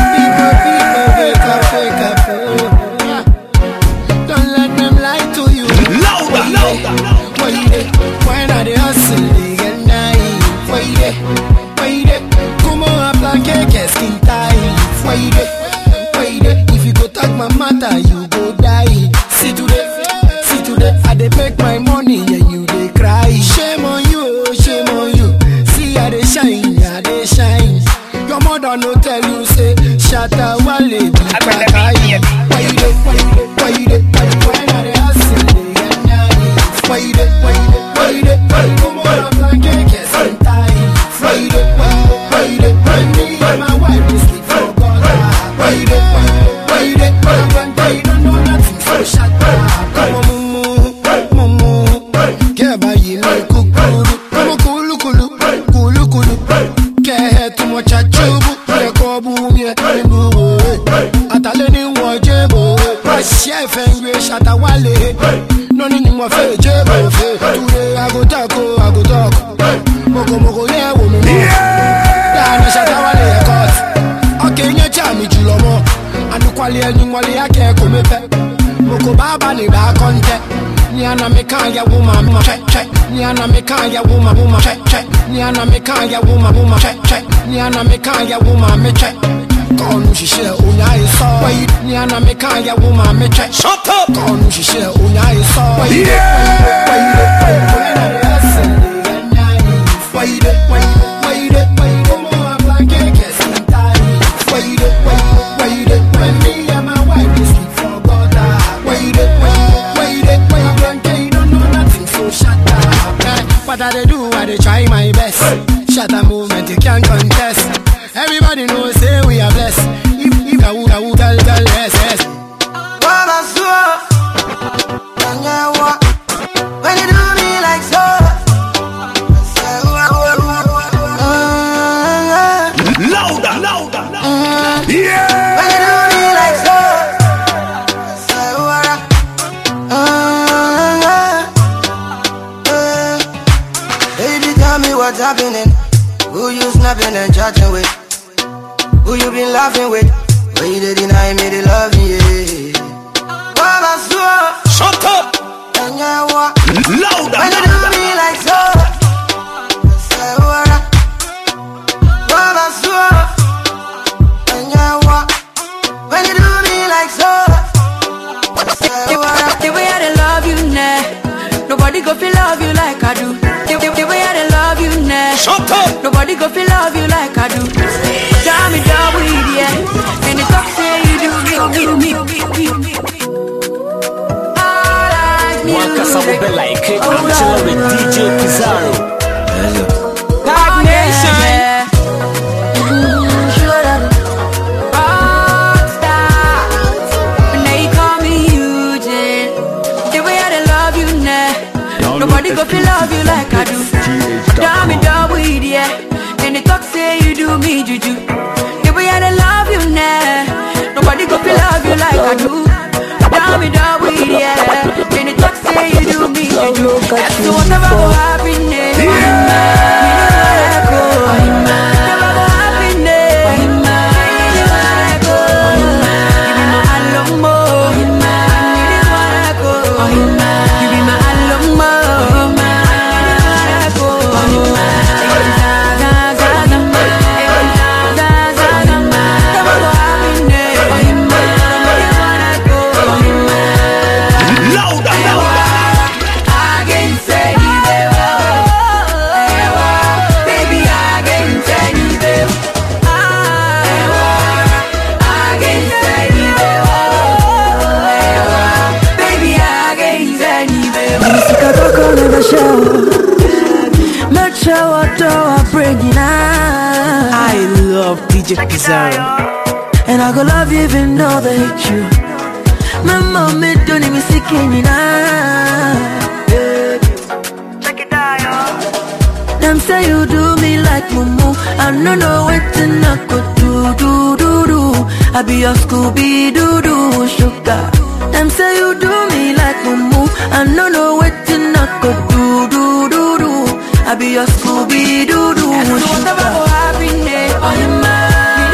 Don't let them lie to you. Louder, louder. When are they hustling? They get naive. Wait it, wait it. Come on, I plan cake, skin tight. Wait it, wait it. If you go talk my matter, you go die. See today, see today. I dey make my money and you they cry. Shame on you, shame on you. See how they shine, how they shine. Your mother no tell you say shatta wale be kakai. Why you dey, why you dey, why you dey, why you when are they hustling they get naive. Why you dey, why you dey, why you dey, why you come on and plan cake skin tight. Why you dey, why you dey, why you dey, when me and my wife we sleep for God. Why you dey, why you dey, why you dey, why you when you don't know nothing so shatta. Come on mumu, mumu, keba yile kukuru, come on kulu kulu, kulu kulu. Kehe tumo chachubu, rekobu mye mbubu. Ataleni wajebo, chef engwe shata wale. Noni ni mwafe jebo fe. Today I go tako, I go talk. Moko moko ye wo mi mo. Dana shata wale ya kot. Okay nye chami julomo. Anu kwali eni mwali yake kumepe. Moko baba ni ba konte. Ni ana me kan ya woman woman check check. Ni ana me kan ya woman woman check check. Ni ana me kan ya woman woman check check. Ni ana me kan ya woman me check. Konu shishe unya iso. Wait, ni ana me kan ya woman me check. Shut up. Konu shishe unya iso. Wait, wait, wait, wait, wait. Wait, wait, wait, wait. Come on, I'm like a kiss and tie. Wait, wait, wait, when me and my wife is sleep for God. Wait, wait, wait, wait. You don't know nothing, so shut up. What I they do, I they try my best. Shut up movement, you can't contest. Everybody knows say we are blessed. If if I would, I would tell tell yes yes. What I saw, and you what? When you do me like so. Louder, louder, louder. Yeah. When you do me like so. Baby, tell me what's happening. Who you snapping and chatting with? Who you been laughing with? When you did deny me the love, yeah. What I saw. Shut up. And you what? Louder. When you do me like so. Say what? What I saw. And you what? When you do me like so. Say what? The way I love you now, nobody go feel love you like I do. The, the, the way I love you now, shut up. Nobody go feel love you like I do. Tell me double it, yeah. And it's up say you do me, me, me, me, me, me. I like music. Wankasa will be like it. I'm chilling with D J Pizarro. Tag Nation. Nobody go feel love you like I do. Damn it, dog with yeah. And they talk say you do me juju. The way I love you now. Nobody go feel love you like I do. Damn it, dog with yeah. And they talk say you do me juju. That's the one about happiness. I love D J Pizarro, and I go love you even though they hate you. My mommy don't even see me now. Check it out, yo. Them say you do me like mumu. I don't know what to knock or do, do, do, do. I be your Scooby Doo Doo sugar. Them say you do me like mumu. I don't know what to knock or do, do, do, do. I be your Scooby Doo Doo sugar. Happiness, oh you mine.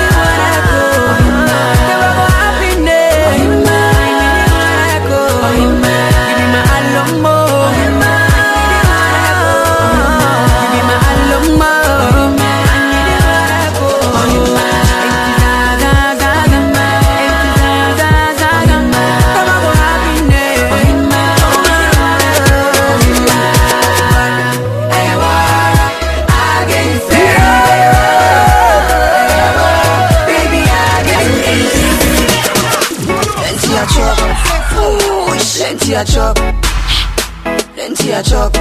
Plenty a chop, plenty a chop.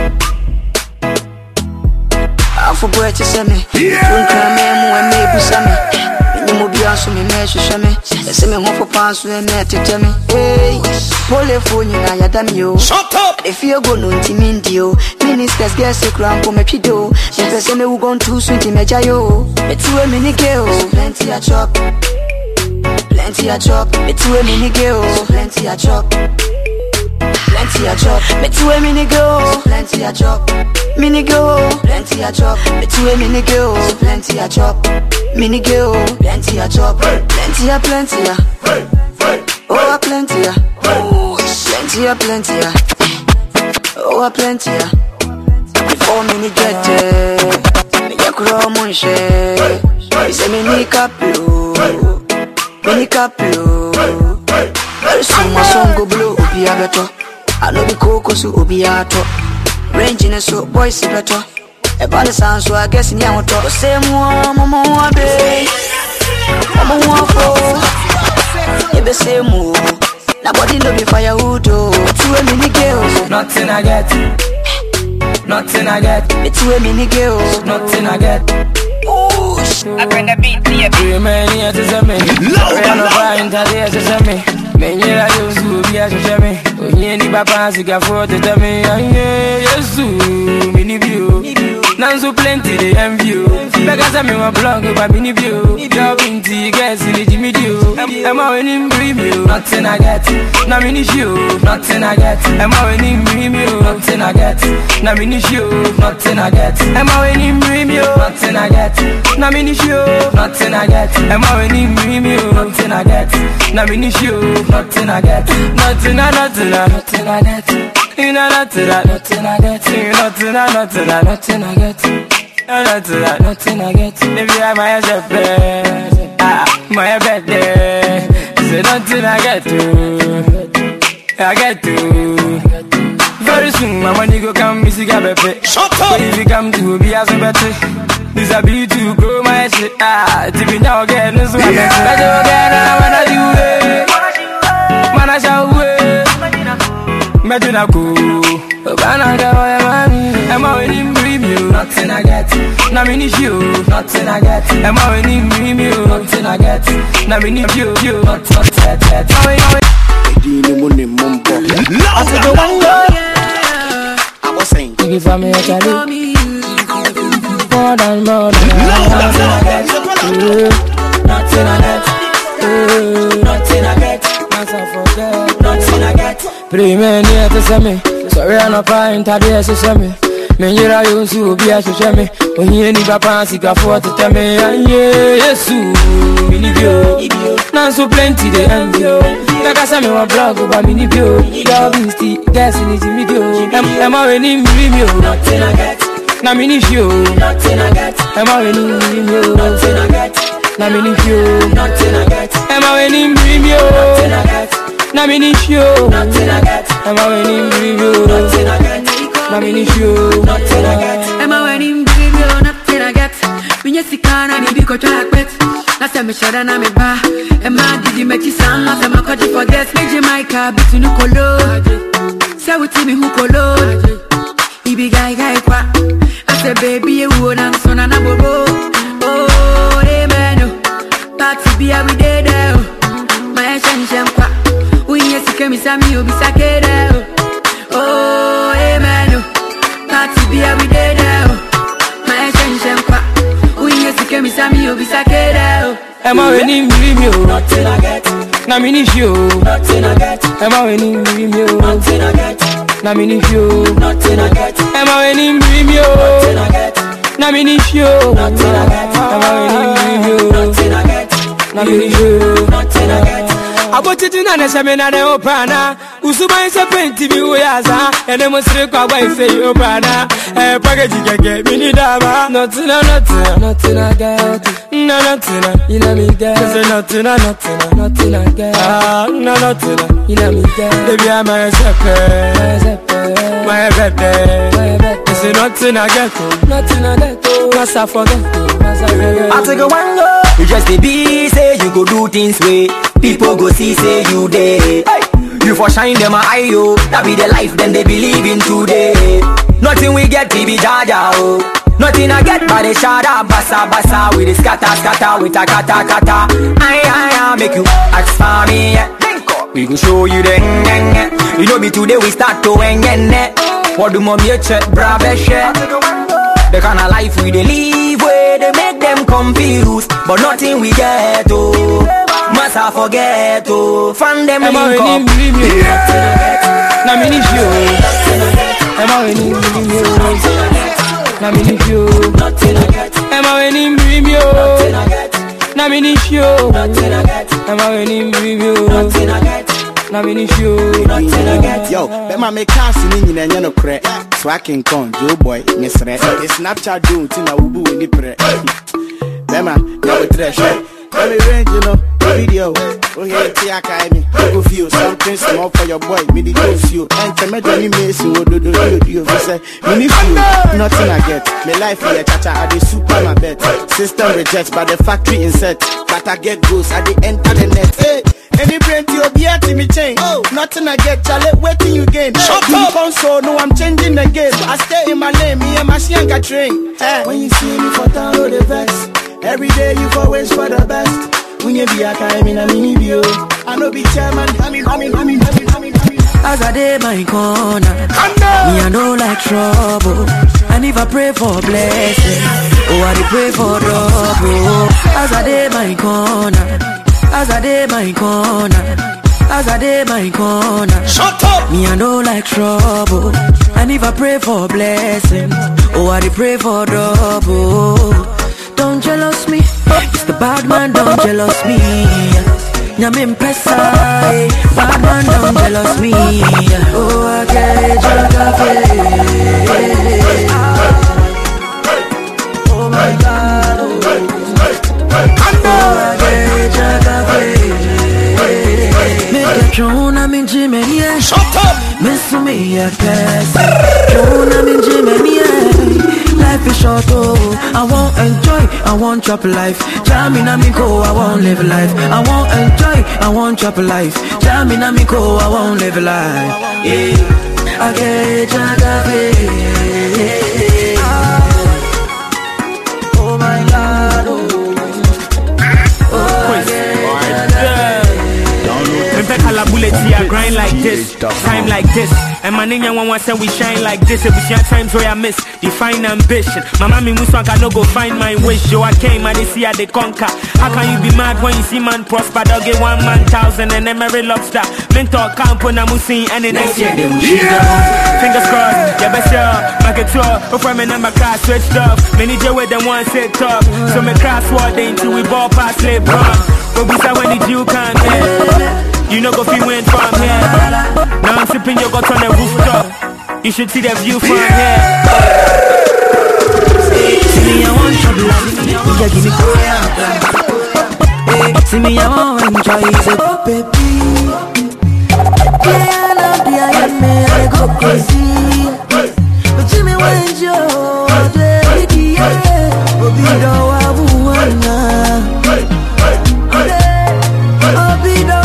I for boy to send me. Don't come here, more maybe send me. You move your so me measure show me. Send me home for pounds when me to tell me. Hey, pole phone you na ya dam yo. Shut up. If you go no intimindio, ministers get sick ram for me pido. Me person me who gone too sweet me jayo. Me two a mini girls, plenty a chop, plenty a chop. Me two a mini girls, plenty a chop. Plenty a chop, me two a mini girl. Plenty a chop, mini girl. Plenty a chop, me two a mini girl. Plenty a chop, mini girl. Plenty a chop, plenty a plenty a. Oh a plenty a, plenty a plenty a. Oh a plenty a. Before mini get it, me ya kuro munche. Me say mini kaplo, mini kaplo. Very soon my song go blow ubi a better. I know the cocoa so ubi a top. Ranging so boys see better. A band sound so I guess in your talk. Say more, mama want be, mama want for. You be say more. Nobody know me firewood oh. Two a mini girls, nothing I get. Nothing I get. Me two a mini girls, nothing I get. I bring the beat to you. Three men here to say me. Love and love. To say me. Men here I use to be a to say me. Oh yeah, ni papa si ka for to tell me. Oh yeah, yes you, mini view. Now so plenty they envy you. Because I'm in my blog about mini view. Your binti guys in the Jimmy Dew. I'm out in premium. Nothing I get. Now mini show. Nothing I get. I'm out in premium. Nothing I get. Now mini show. Nothing I get. I'm out in premium. Nothing I get. Now mini show. Nothing I get. I'm out in premium. Nothing I get. Now mini show. Nothing I get. Nothing I nothing I nothing I get. You know nothing I nothing I get. You nothing I nothing I nothing I get. Nothing I nothing I get. If you have my bed, ah, my bed there. Say nothing I get to. I get to. Very soon my money go come music a bepe. Shut up. If you come to be as a better. This a be to grow my shit. Ah, to be now again. This one. Let's go again. I wanna do it. Man I shall wait. Medina go. Ghana girl, mommy. Am I winning premium? Nothing I get. Na me need you. Nothing I get. Am I winning premium? Nothing I get. Na me need you. You. Nothing I get. I take the one girl. I was saying, give it for me, Charlie. More than more than. Nothing I get. Nothing I get. Nothing I get. Nothing I get. Pray me near to see me. Sorry I'm not fine. Today to see me. Me yera you so be a show me. When you need papa sick for to tell me. Yeah, yes, you. Me need you. Now so plenty they envy you. Like I said me one blog about me need you. Love is the gas in it me do. Am I winning premium? Nothing I get. Now me need you. Nothing I get. Am I winning premium? Nothing I get. Now me need you. Nothing I get. Am I winning premium? Nothing I get. Now me need you. Nothing I get. Am I winning premium? Nothing I get. Now me need you. Nothing I get. Am I winning premium? Nothing I get. Me yes ikana ni biko try quit. Last time me shada na me ba. Am I did you make you sound like I'm a country for guess. Me Jamaica bitu no kolo. Say what me who kolo. Ibi guy guy kwa. I say baby you would and son and a bobo. Oh amen. Party be every day there. My shen kwa. We yes ikemi sami obi sakere. Oh amen. Party be every day there. My shen kwa. We yes ikemi sami obi sakere. Am I winning premium? Nothing I get. Na me need you. Nothing I get. Am I winning premium? Nothing I get. Na me need you. Nothing I get. Am I winning premium? Nothing I get. Na me need you. Nothing I get. Am I winning premium? Nothing I get. Na me need you. Nothing I get. About it in a seminar, the opana. Usuma is a painting you as a and I must require wife say opana. A package you can get me dama. Nothing, nothing, nothing I get. No, nothing, you know me get. Nothing, nothing, nothing I get. Ah, no, nothing, you know me get. Baby, I'm a shepherd. My birthday. It's nothing I get. Nothing I get. Must I forget? I take a one go. You just the be say you go do things way. People go see say you there. Hey. You for shine them a eye yo. That be the life then they believe in today. Nothing we get to be jaja oh. Nothing I get by the shada bassa bassa with the scatter scatter with a kata kata. Aye aye aye make you ask for me. Yeah. We go show you the ngenge. You know be today we start to ngenge. What do mommy check brave share. The kind of life we they live where they make them confused, but nothing we get oh. Must I forget oh. Find them link up. Na me need you. Am I winning premium? Na me need you. Am I winning premium? Na me need you. Am I winning premium? Na me need you. Yo, Bema me cast in in and no crack. So I can come, Joe boy, Miss Red. It's Snapchat doing Tina Ubu in the pre. Bema, no treasure. Let me range, you know, video. Oh, here, Tiaka, me. Go feel something small for your boy. Me, the go feel. And to make any mess, you do, do, do, do. Say, me, need feel. Nothing I get. My life here, chacha, I do super my bet. System rejects by the factory insert. But I get goals at the enter the net. Hey. Any brain to your beer to me change. Oh, nothing I get, Charlie, waiting you gain. Shut hey, up! Console, no, I'm changing the game. I stay in my lane, me and my Shianka train. Hey. When you see me for town, oh, the vex. Every day you always for the best. When you be a time in a mini view, I know be chairman, I mean, I mean, I mean, I mean, I mean, I mean. As I day my corner, me I know like trouble. And if I pray for blessing, oh I dey pray for double. As I day my corner, as I day my corner, as I day my corner. Shut up! Me I know like trouble. And if I pray for blessing, oh I dey pray for double. Don't jealous me, it's the bad man, don't jealous me. Nyame mpesa, bad man, don't jealous me. Oh, I get your cafe. Oh my God, oh, oh I get your cafe. Make a tune, I'm in Jimmy, yeah. Shut up! Miss me, yeah, yes. Tune, I'm in Jimmy, yeah. Life is short, oh, I won't enjoy, I won't chop life. Jamming on me go, I won't live life. I won't enjoy, I won't chop life. Jamming on me go, I won't live life. Yeah, I get Jagabe. Oh my God, oh. I grind like this, time like this. And my nigga one say we shine like this. It was your times where I miss, define ambition. My mommy Muswank I no go find my wish. Yo, I came, I did see I they conquer. How can you be mad when you see man prosper? Dog get one man thousand and then Mary Lobster. Mentor camp when I'm seeing any next year. Yeah. Fingers crossed, yeah, best year. Market tour, before me number class switched up. Many J with them one set top. So me cross word until we ball past slip run. But we say when the Jew can't get. You know go feel went from here. Now I'm sipping yogurt on the rooftop. You should see the view from here. See me, I want trouble. You give me fire. See me, I want enjoy. Say, oh baby, yeah, I love the I am me. I go crazy. But see me when you're there, yeah. But we don't have one. Oh, be the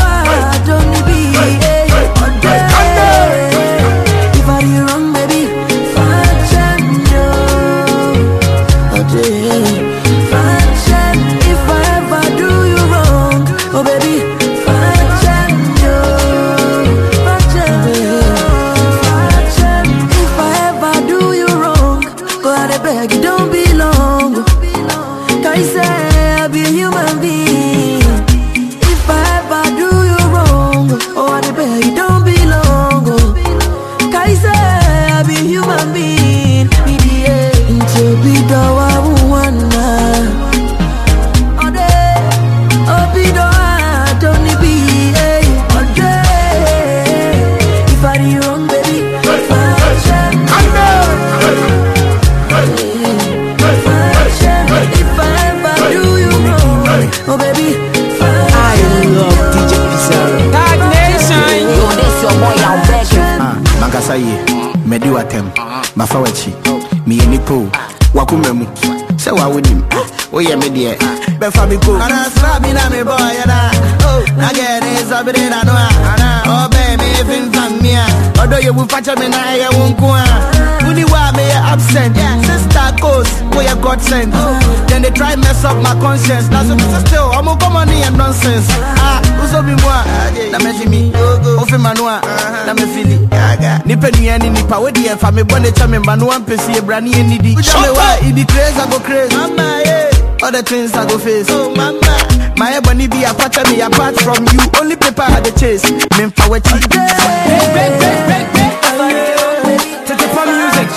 Mediwatem, Mafawachi, me and Nipo, Wakumemu, so I with him. Oh, yeah, media, Befabico, and I'm slapping at me, boy, and I, oh, I get it, I've been in a no, oh, baby, if in Tamia, although you will patch me, I won't go on. Would you want me absent? Sister goes, where you got sent. Then they try mess up my conscience. Now, so still, I'm going to come on here and nonsense. Ah, who's up in one? Now, me, me, Ofi Manua, now me feel it. Nipa ni any nipa we dey fa me bonne chame ma no ampesi ebrani ni di. Ujame wa e di craze I go craze. Mama yeah. All the things I go face. Oh mama. My ebony be apart me apart from you. Only paper I dey chase. Me fa we chi. Break break break break. Take it for music.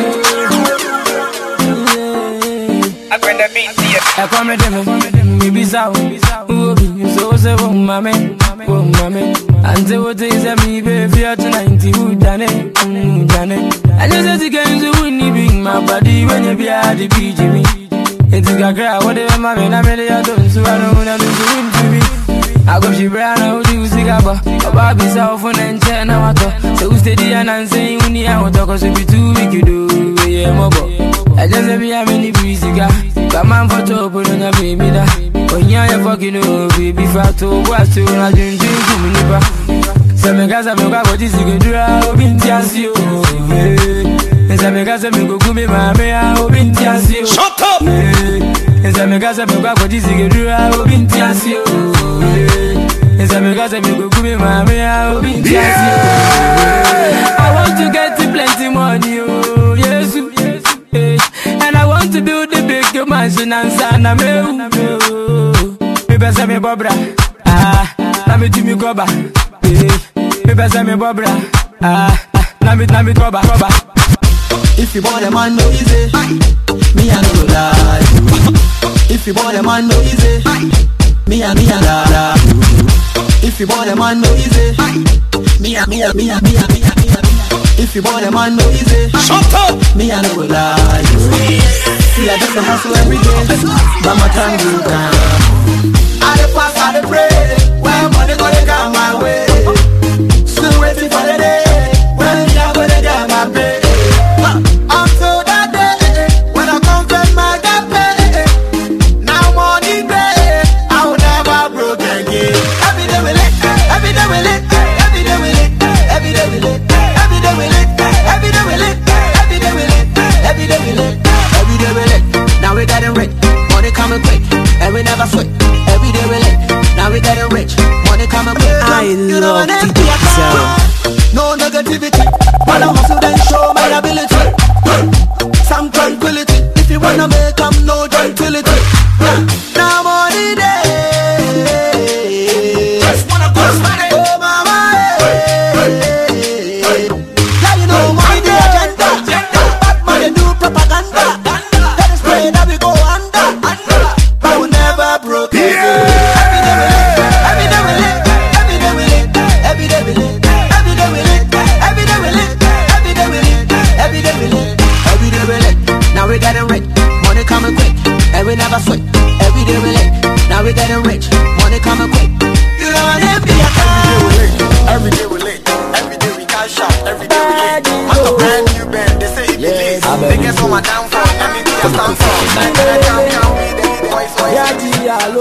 I bring the beat to you. I come with them. Me be sao. Oh be so so mama. Oh mama. Ante wote is a me baby at ninety who done it, who done it. I just said the games who wouldn't bring my body when you be at the P G me. It's a cry, whatever my man, I'm ready, I don't, so I don't want to win to be. I go she brown, I would use the gabba. A baby cell phone and check now I talk. So steady and I'm saying when you have talk, so be too weak you do, yeah, mobile. I just said me, I'm in the breezy guy. Come on for top, put on your baby that. When you're fucking up, baby, fat to watch to I don't drink to me, nipper. Some guys have got what is you can do, I'll be in Tiasio. And some guys have got to be my man, I'll be in Tiasio. Shut up! And some guys have got what is you can do, I'll be in Tiasio. And some guys have got to be my man, I'll be in Tiasio. I want to get plenty money, oh, yes. And I want to build a big mansion and Sana Meu. People say me Bobra, ah, let me do me go back. People say me Bobra, ah, let me, let me go back, go back. If you want a man, no easy. Me and no lie. If you want a man, no easy. Me and me and lie. If you want a man, no easy. Me and me and me and me and me and me and. If you want a man, no easy. Shut up. Me and no lie. See, I just a hustle every day, but my time will come. I dey pass, I dey pray. When money gonna come my way. Still waiting for the day when me I gonna get my pay. Until that day when I confess my God pay. Now money pay, I will never broke again. Every day we lit, every day we lit, every day we lit, every day we lit, every day we lit. money come and quick. I You know love when D empty J a car. No negativity. When I hustle then show my ability. Some tranquility. If you wanna make them no tranquility. Now money day. Just wanna go money. Oh mama. Yeah, you know money day agenda. Bad money do propaganda. That is way that we go under. But we never broke it. Every day we live. Every day we live. Every day we live. Every day we live. Every day we live. Every day we live. Every day we live. Every day we live. Every day we live. Now we getting rich. Money coming quick. And we never sweat. Every day we live. Now we getting rich. Money coming quick. You know what it be a Every day we late, every day we cash out, every day we late. I'm a brand new band, they say it be late. They get on my downfall, let me be a stand for. Like that count, count me, they need voice, voice. Yaji alo,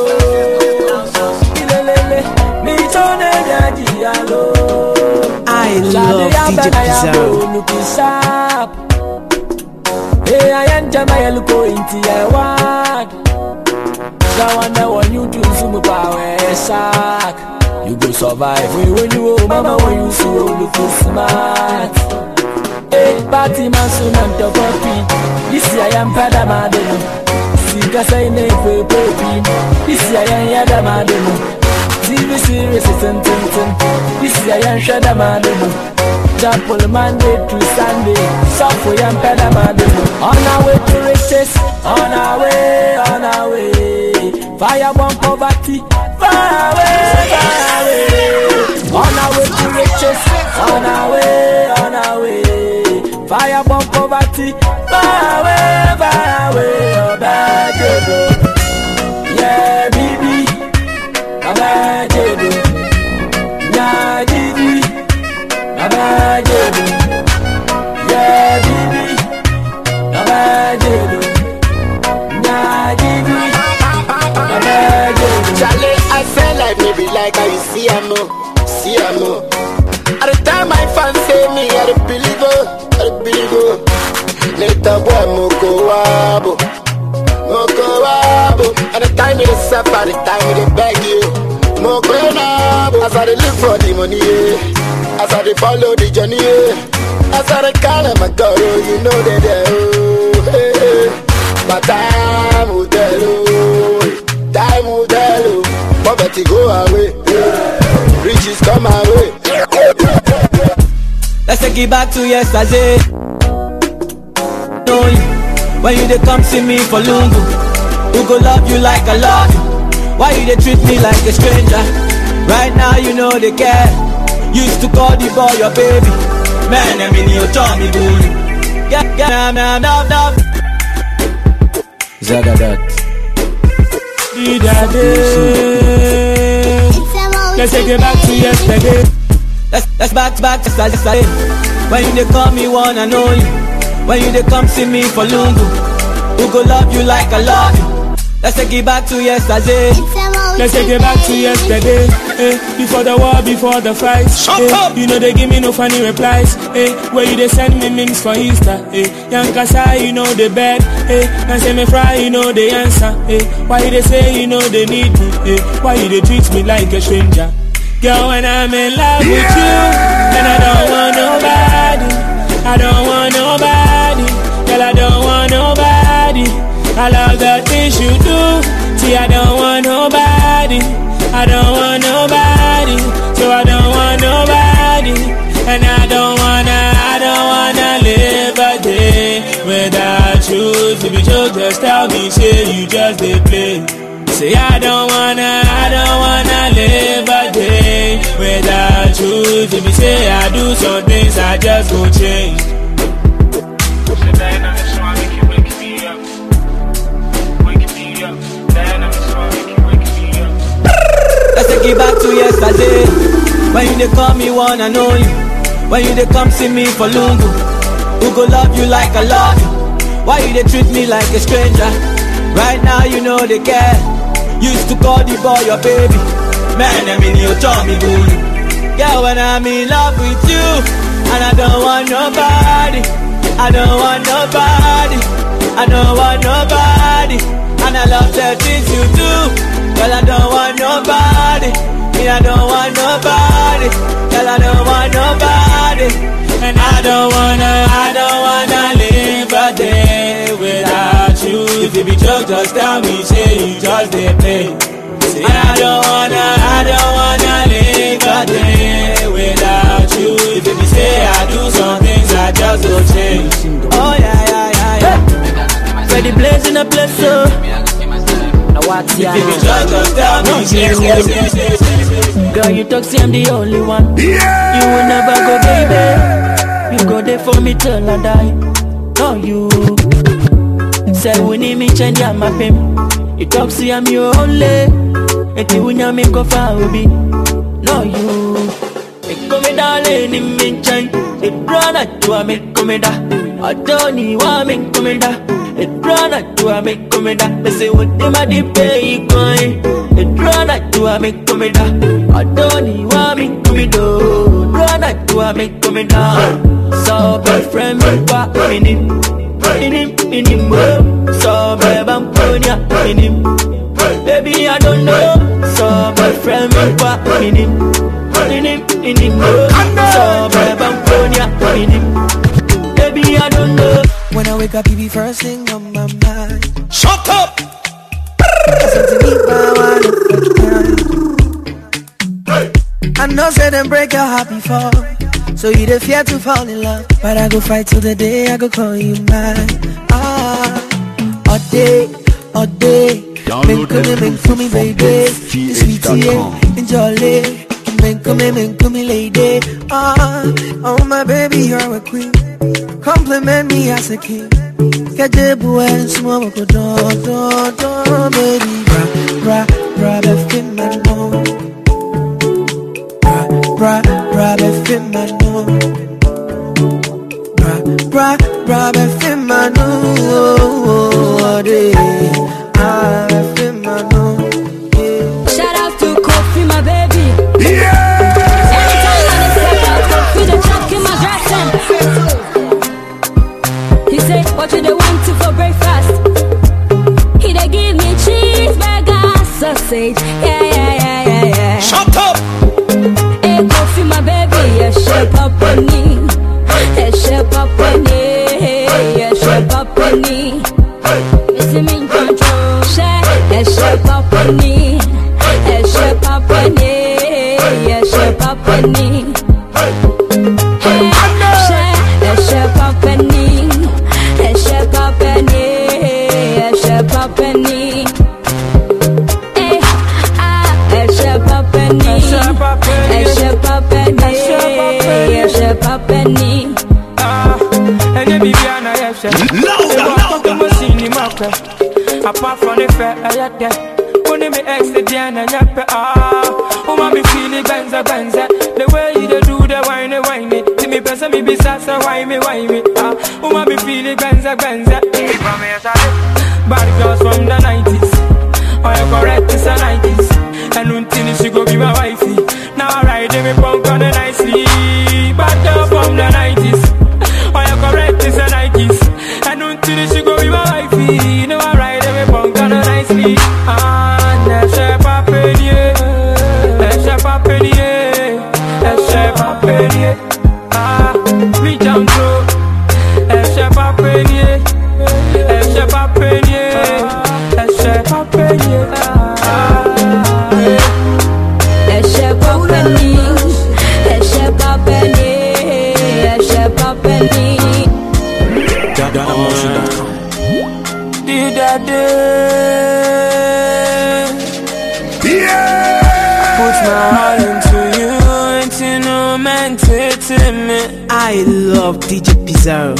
ilelele, mi chone yaji alo. I love D J Pizarro. Looking sharp. Hey, I am Jama Luko into your word. That one that want you to zoom power shark. You go survive when you oh mama when you so looking smart. Hey, party man soon and the puppy. This year I am Pada Madeno. See Gasa in a baby. This year I am Yada Madeno. T V series is ten ten ten. This year I am Shada Madeno. Jample Monday to Sunday. Software and Pada Madeno. On our way to riches. On our way, on our way. Fire bomb poverty. Far away, far away. On our way to riches. On our way, on our way. Fire bomb poverty. Far away, far away. Oh, bad jodo. Yeah, baby. Oh, bad jodo. Yeah, baby. Oh, bad jodo. Yeah, baby. Oh, bad jodo. Yeah, baby. Oh, bad jodo. Charlie, I feel like maybe like how you see I'm see I'm at the time my fans say me, I don't believe it, I don't believe it. Later boy, moko wabo, moko wabo. At the time it is suffer, at the time it is beg you, moko wabo. As I dey look for the money, yeah. As I dey follow the journey, yeah. As I dey call my girl, you know they there, oh, hey, hey. But time will tell you. Time will tell you, poverty go away, riches come away. Let's take it back to yesterday. Know you, when you dey come see me for Lungu, who go love you like I love you? Why you dey treat me like a stranger? Right now you know they care. Used to call the boy your baby. Man, I mean you told me boo. Yeah, yeah, nah, nah, nah, nah. Zagadat. Let's take it back to yesterday. Let's, let's back to back to yesterday. When you dey call me one and only. When you dey come see me for Lungu, who go love you like I love you? Let's take it back to yesterday. Let's take it back to yesterday. Eh, before the war, before the fight. Eh, you know they give me no funny replies. Eh, where you they send me memes for Easter. Eh, Yankasa, you know they beg. Eh, and say me fry, you know they answer. Eh, why you they say you know they need me? Eh, why you they treat me like a stranger? Girl, when I'm in love yeah. with you, then I don't want nobody. I don't want nobody. Girl, I don't want nobody. I love the things you do. See, I don't want nobody. I don't want nobody. So I don't want nobody. And I don't wanna, I don't wanna live a day without you. If you joke, just tell me, say you just dey play. Say I don't wanna, I don't wanna live a day without you. If you say I do some things, I just go change. Let's take it back to yesterday. When you they call me one and only. When you they come see me for Lungu, who go love you like I love you? Why you they treat me like a stranger? Right now you know they care. Used to call the boy your baby. Man, I mean you told me good. Girl, when I'm in love with you, and I don't want nobody. I don't want nobody. I don't want nobody. And I love the things you do. Girl, I don't want nobody. Me, I don't want want nobody. Girl, I don't want nobody. And I don't wanna, I don't wanna live a day without you. If it be joke, just tell me, say you just dey play. Say I don't wanna, I don't wanna live a day without you. If it be say I do some things, I just don't change. Oh yeah, yeah, yeah, yeah. Ready blaze in the place, so now what's ya? If it be joke, just tell me, say, say, say, say, say. Girl, you talk, say I'm the only one. Yeah. You will never go, baby. You go there for me till I die. No, you say we need me change ya my pim. You talk, see I'm your only. Eti unya me go far be. No, you me come darling in me change. It run at you, I make come da. I don't need one me come da. It run at you, I make come da. They say what them a deep pay going. It run at you, I make come da. I don't need one me come do. Run at you, I make come da. So best friend me back in him, in him, in him. So babe I'm punya in him. Baby I don't know. So best friend me back in him, in him, in him. So babe I'm punya in him. Baby I don't know. When I wake up, you be first thing on my mind. Shut up. I know say them break your heart before. So you the fear to fall in love. But I go fight till the day I go call you mine. Ah, all day, all day. Make me, make for me, baby. Sweetie, enjoy it. Make me, make me, lady. Ah, oh my baby, you're a queen. Compliment me as a king. Get the boy and small go do, do, do, baby. Bra, bra, bra, befin my nose. Bra, bra, befin my nose. Bra, bra, bra, befin my nose. Ah, befin my nose. Shout out to Kofi, my baby. Yeah. Anytime I step out, Kofi the chuck in my dressing. He say, what you they want to for breakfast? He they give me cheeseburger, sausage. Yeah, yeah, yeah, yeah, yeah. Shut up. Hey, Kofi, my baby, yeah, shape up on me. Hey, shape up on me. Yeah, shape up on me. Missy me in control. Hey, shape up on me. Hey, shape up on me. Yeah, shape up on me. Hey, hey, shape up on me. Hey, shape up on me. Hey, shape up on me. Hey, ah, hey, shape up on me. Hey, shape up on me. Hey, shape up on me. Ah, and you be Biana, yes, apart from the fair, I had that. Only me ex the Diana, yap, ah. Oh, mommy, feel it, benza, benza. The way you do the wine, wine it. See me, person, me be sasa, why me, why me, ah. Oh, mommy, feel it, benza, benza. Bad girls from the nineties. Oh, you correct, it's the nineties. And until she go be my wifey. Now I ride me punk on the nicely. Bad girl from the nineties. Oh, you correct, it's the nineties. And until she go be my wifey. Now I ride me punk on the nicely. Ah, neche pa penye. Neche pa penye. Neche pa penye. Ah, mi jam through. Neche pa penye. Neche pa penye. Neche pa penye. Ah, Neche pa penye. Neche pa penye. Neche pa penye. Did I do? Yeah. Put my heart into you, into no man to me. I love D J Pizarro.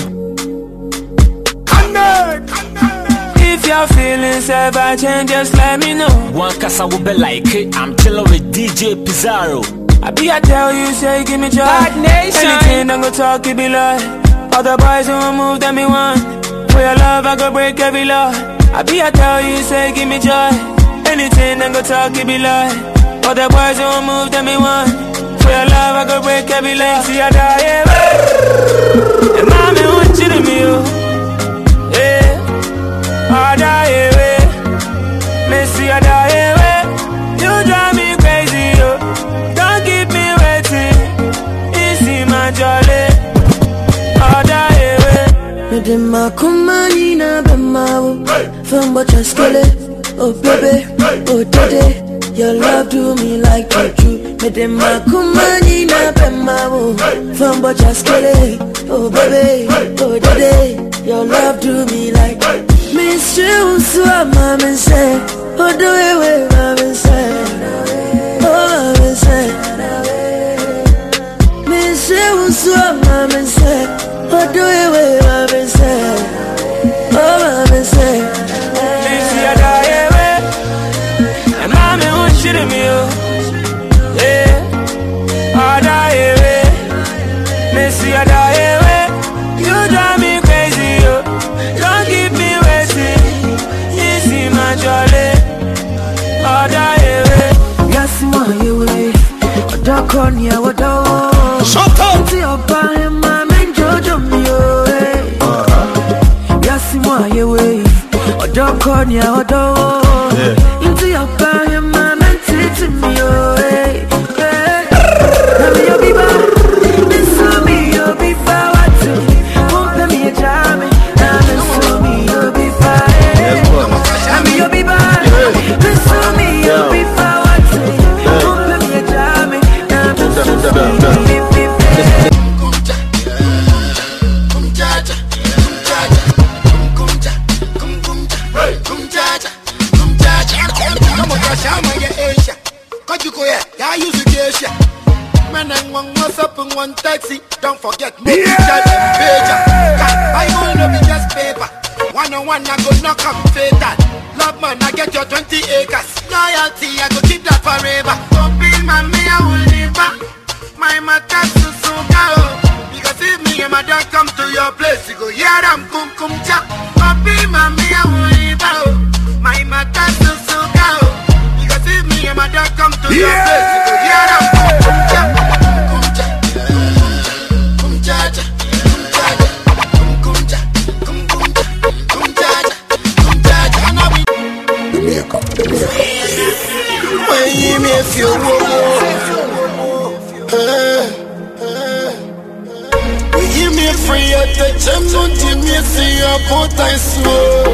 If your feelings ever change, just let me know. One cause I will be like it. I'm chilling with D J Pizarro. I be I tell you, say give me joy. Bad Nation. Anything I'm gonna talk, it be love. Other boys won't move, that me want. For your love, I go break every law. I be I tell you, say give me joy. Anything I'm gonna talk, it be love. Other boys won't move, that me want. For your love, I go break every law. See I die, yeah. And mommy want you to me, oh. Yeah. I die, yeah. Me see I die, yeah. You drive me crazy, oh. Don't Medema kumani na bemawo. From what you skele. Oh baby, oh daddy. Your love do me like juju. Medema kumani na bemawo. From what you skele. Oh baby, oh daddy. Your love do me like. Miss you so mama say. Oh do it with mama say. Oh mama say. Miss you so mama say. Oh do it with mama say. Oh mama say. Miss you die away. And mama won't shit me oh. Yeah. Oh die away. Miss you die away. You drive me crazy oh. Don't keep me waiting. You see my jolly. Oh die away. Yes, my way. Dark on ya, what do? Shut up! Into your body, my man, Jojo, me, oh, yes, my way. Dark on ya, what do? Into your body, my man, titty, me, oh, let me be back. This will be your be power to. Won't let me a jam. Now, this will be your be fire. Let me be back. This will be your be power to. Won't let me a jam. One taxi, don't forget me. Yeah. I wanna be just paper. One on one, I go knock up fatal. Love man, I get your twenty acres. Loyalty, I go keep that forever. Don't be my me, I will never. My matter to so go. Because if me and my dad come to your place, you go, yeah, I'm kum kum cha. Don't be my me, I will never. My matter to so go. Because if me and my dad come to your place, you go, yeah, I'm kum kum cha. If you will, give me free at the gym, don't give me see your boat I slow.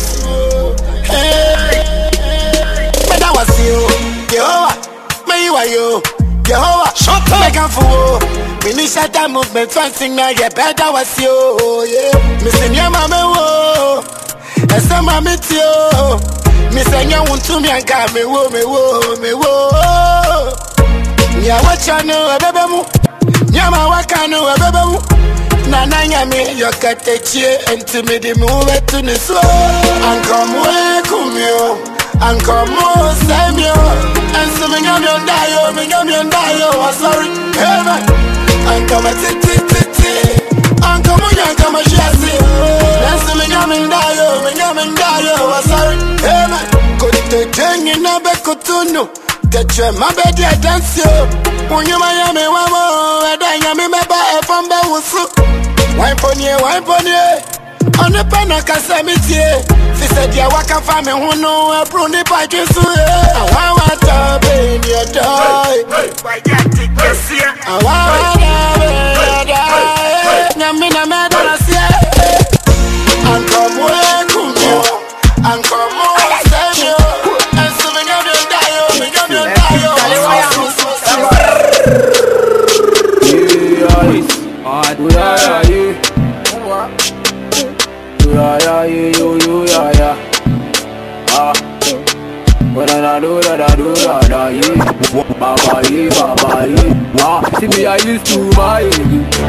Hey, but that was you, Yehovah, me you are you, Yehovah, shut up, make a fool. Finish that movement, fancy now, yeah, but that was you, yeah. Missing your mama, whoa, and some mammy too. Me say you want to me and got me wo me wo me wo. Nya what you know baby mu. Nya ma waka know baby mu. Na na nya me yo katechi enti me di move to the so. And come way come yo. And come on save yo. And so me nya me on die yo, me nya me on die yo. Sorry. Hey man. And come ti ti ti ti. And come on nya come shasi. And so me nya me die yo, me nya me die yo. Sorry. Hey man. Kote kengi na beko tunu. Teche mabedi ya dance yo. Unyuma ya me wamo. Eda ya mi meba efambe usu. Waiponye, waiponye. Onepena kasamitie. Fise dia waka fame hunu. Ebruni pa jisu ye. Awawa tabe ni odoi. Wajati kesia. Awawa tabe ni odoi. Nyamina medala siye. Ankomu kumyo. Ankomu semyo. Ensume nyamyo dayo. Nyamyo dayo. Yeah, yeah, yeah. Yeah, yeah, yeah, yo, yo, yeah, yeah. Ah, when I do that, I do that, yeah. Baba, yeah, Baba, yeah. Ah, see me, I used to buy it.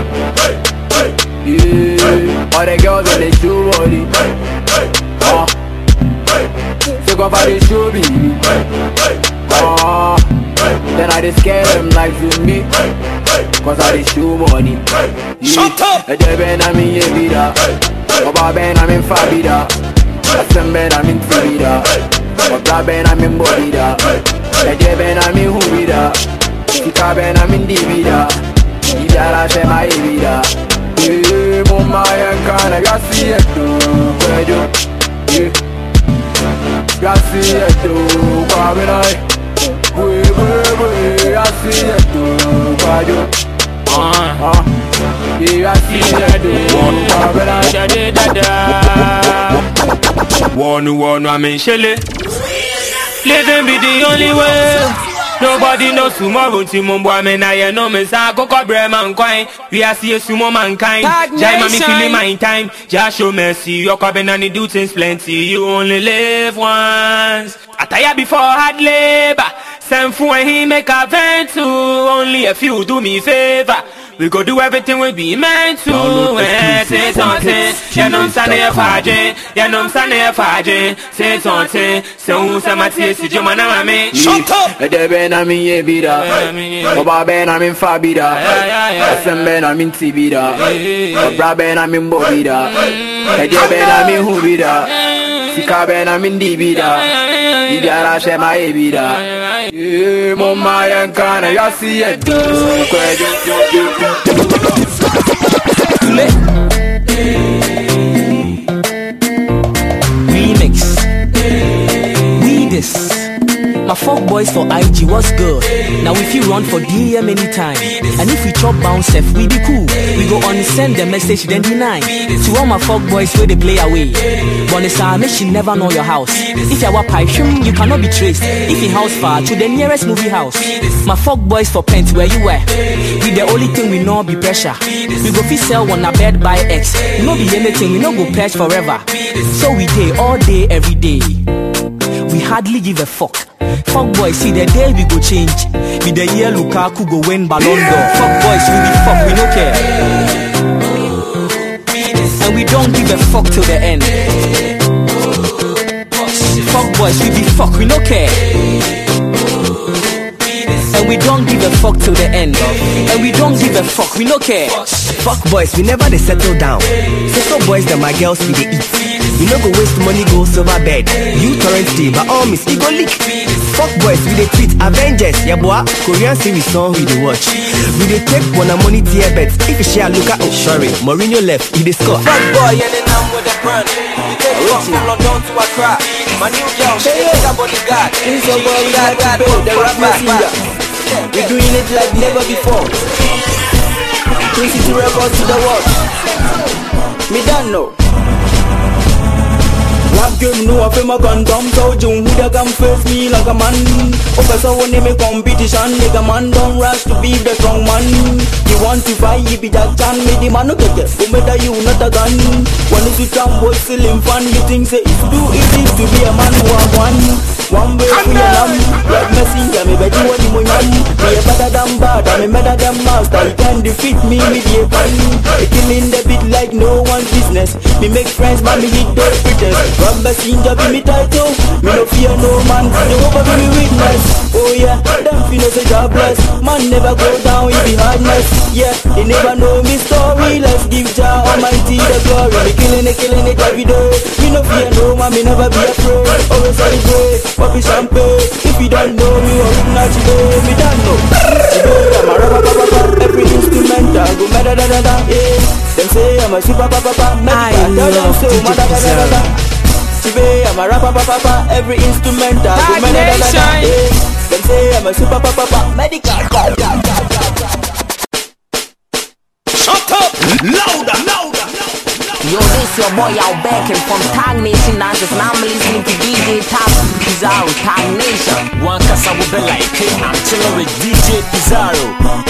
Yeah, all the girls in the show body. Ah, take off all the show baby. Ah, then I just scare them like to me. Cause I just show money. Shut up! A ben I'm in Yevida. Oba ben I'm in Fabida. Asem ben I'm in Fabida. Oba ben I'm in Bodida. A ben I'm in Hubida. Tika ben I'm in Divida. Idara se ma Evida. Yeah, mama yankana gasi eto. Kwejo. Yeah. Gasi eto. Kwabenai. Wee wee wee. Gasi eto. Kwejo. Ah, yeah, I see I do. But I shall do that. One, one, I mean, Shelley. Living be the only way. Nobody knows tomorrow. Timon boy, man, I know me. Sa coco bread man, coin. We are see a sumo mankind. Jai mami feeling my time. Just show mercy. Your cabin and the do things plenty. You only live once. I tire before hard labor. Send for when he make a vent to. Only a few do me favor. We go do everything we be meant to. Say something, you know I'm standing fajin. You know I'm standing fajin. Say something, say who's a Matthias, you man a me. Shut up! Ede ben I'm in ye bida. Oba ben I'm in fabida. Sem ben I'm in tibida. Obra ben I'm in bobida. Ede ben I'm in hubida. Sika ben I'm in dibida. Idara she my ebida. Mama yankana ya see it. Remix. We this. My folk boys for I G, what's good? Now if you run for D M anytime, and if we chop bounce F, we be cool. We go on send the message then deny. To all my folk boys where they play away. Bonisa, make she never know your house. If you are pipe, you cannot be traced. If you house far to the nearest movie house. My folk boys for pent where you were. We the only thing we know be pressure. We go fit sell one a bed by X. We no be anything, we no go pledge forever. So we day all day every day. We hardly give a fuck. Fuck boys, see the day we go change. Be the year Lukaku go win Ballon d'Or. Fuck boys, we be fuck, we no care. And we don't give a fuck till the end. Fuck boys, we be fuck, we no care. And we don't give a fuck till the end. And we don't give a fuck, we no care. Fuck boys, we never they settle down. So so boys that my girls we they eat. We no go waste money, go silver bed. You torrent day, but all miss, you go leak. Fuck boys, we they treat Avengers, yeah boy. Korean series song we they watch. We they take one a money tier bets. If you share, look at, oh sorry, Mourinho left, he they score. Fuck boy, and then I'm with the brand. You take it from London to Accra. My new girl, she is a bodyguard. She is a bodyguard, the rap messenger. We're doing it like never before. three sixty records to the world. Me don't know. Rap game no I feel my gun dumb so June who da come face me like a man. Officer when they make competition, make a man don't rush to be the strong man. You want to fight, you be that chan, me the man no get it. Go matter you not a gun. When you sit down boy still fun, you think say it's too easy to be a man who have one. One way for your lamb, red messenger, me bet you want you yam. Me a better than bad, I'm a better than master. You can defeat me, me the pan. Killing the beat like no one's business. Me make friends, man, me hit those pretest. Red messenger, be me title. Me no fear no man, you over be me witness. Oh yeah, them feel no say God bless. Man never go down, he be hardness. Yeah, they never know me story. Let's give Jah Almighty the glory. Me killing it, killing it every day. Me no fear no man, me never be afraid. Always celebrate. Poppy champagne. If you don't know me, or if not today, me don't know. Today I'm a rapper, papa, every instrument I go mada da da da. Yeah, them say I'm a super papa, medical. Tell them so, mada da da da. Today I'm a rapper, papa, every instrument I go mada da da da. Yeah, them say I'm a super papa, medical. Shut up, louder, louder. Yo, this your boy out back and from Tag Nation. Now just now I'm listening to D J Top Pizarro, Tag Nation. One casa will be like it. I'm chilling with D J Pizarro.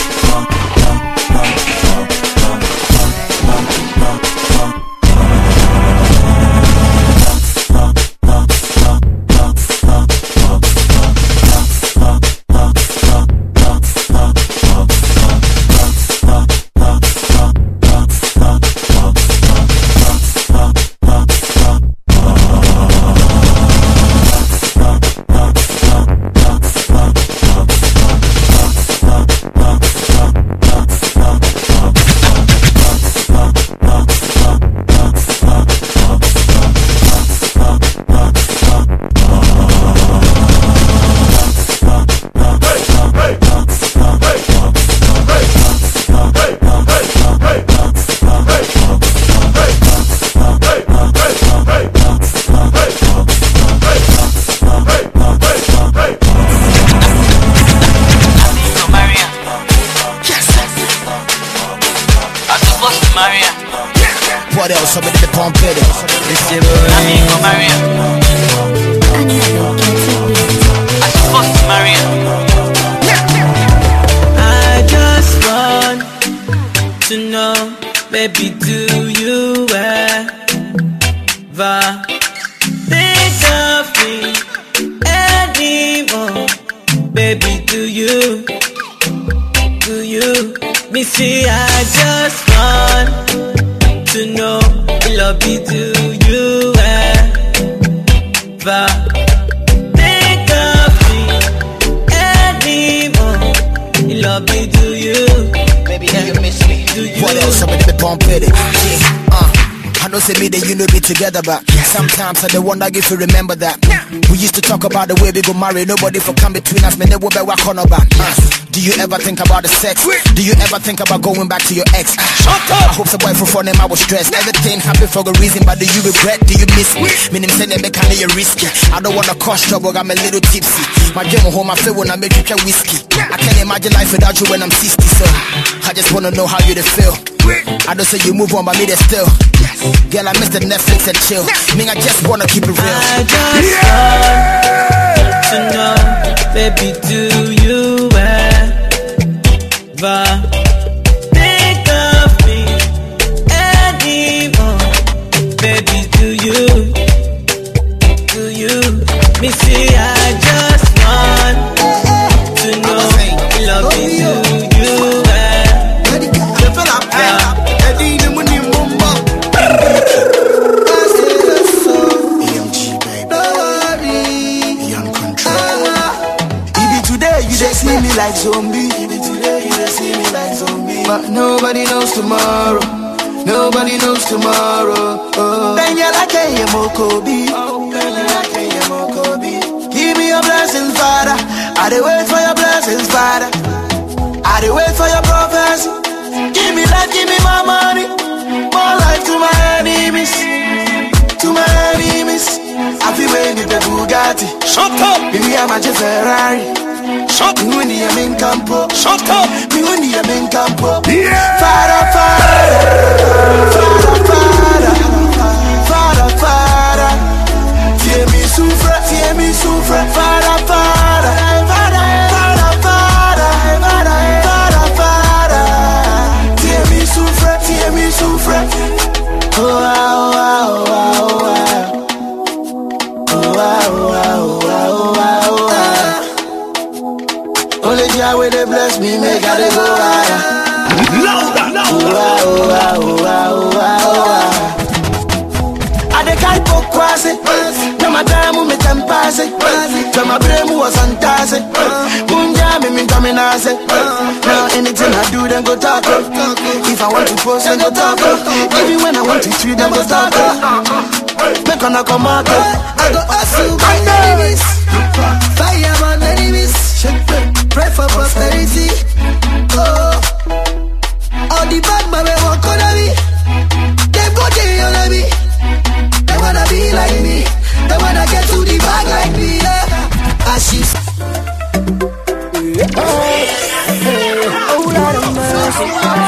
What else? I'm gonna pump it. This is Amigo Maria. I supposed to Maria. I just want to know, baby, do you ever think of me anymore? Baby, do you, do you? Me see, I just want to know, love you, do you ever think of me anymore? Love you, do you? Baby, do you miss me? Do you? What else? I'm gonna pump it. Yeah, uh. I don't say me that you know be together, but sometimes I don't wonder if you remember that. We used to talk about the way we go marry, nobody for come between us, man, they will be walk on our back. Uh, do you ever think about the sex? Do you ever think about going back to your ex? Shut up! I hope the boy for fun and I was stressed. Everything happened for a reason, but do you regret? Do you miss me? Meaning say they make kind of risky. I don't wanna cause trouble, I'm a little tipsy. My dream home, I feel when I make you try whiskey. I can't imagine life without you when I'm sixty, so I just wanna know how you feel. I don't say you move on, but me they still. Girl, I miss the Netflix and chill. Me, I just wanna keep it real. I just yeah. want to know, baby, do you ever think of me anymore? Baby, do you, do you? Me see, I just want to know, love you, do you ever? See me like zombie. Even today you don't see me like zombie. But nobody knows tomorrow. Nobody knows tomorrow. Oh. Then you're like a Mokobi. Give me your blessings, Father. I dey wait for your blessings, Father. I dey wait for your prophecy. Give me life, give me my money. More life to my enemies. To my enemies. I feel waiting the Bugatti. Shut up. Maybe I'm a Ferrari. Shut up! Me when I'm in campo. Shut up! Me when I'm in campo. Yeah! Father, Father, Father, Father, Father, Father. Tie me souffre, tie me souffre. Father, Father, Father, Father, Father, Father, Father. Tie me souffre, tie me souffre. Oh wow, wow, wow, wow. Oh wow, wow, wow, wow. Only Jah will they bless me, make I they go higher. Louder, louder. Oh, wow, oh, wow, wow, wow. I dey carry pokwase, na madamu me tempase, na my brain was antase. Munja me me kaminase. Now anything I do, then go talk. If I want to post, then go talk. Even when I want to tweet, then go talk. Make on a come out. I go hustle my enemies, fire my enemies. Pray for prosperity. Oh, all the bad man we walk on me. Them go day on me. They wanna be like me. They wanna get to the bag like me. Yeah. As she's oh, oh, Lord of mercy.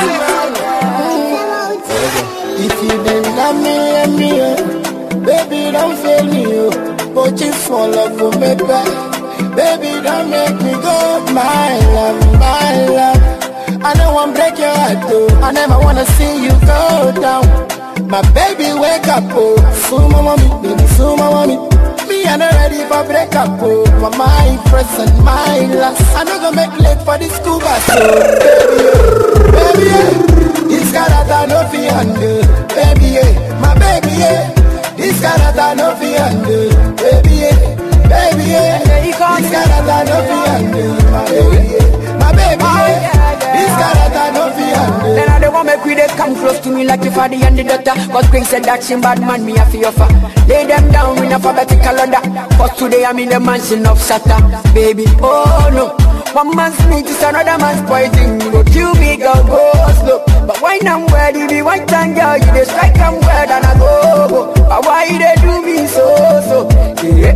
If you didn't love me, let me, uh, baby, don't fail me. Oh, but just fall love for me back. Baby, don't make me go, my love, my love. I don't want to break your heart, though. I never want to see you go down. My baby, wake up, oh. Suma mommy, baby, suma mommy. Me, I'm not ready for break up, oh. For my first and my last. I'm not gonna make late for this school bus, so baby, yeah. Baby, yeah. This character no fi handle. Baby, yeah. My baby, yeah. This character no fi handle. Baby, yeah. Baby, yeah, this character no fi handle. My baby, yeah, my baby, yeah, this character no fi handle. Then I don't want make we they come close to me like you father and the daughter. Cause Queen said that she bad man, me a fi offer. Lay them down in alphabetical order. Cause today I'm in the mansion of Sata. Baby, oh no, one man's meat is another man's poison. You go kill me, go go slow. But why I'm ready, be white and girl, you they strike I'm word and I go. But why they do me so so? Yeah.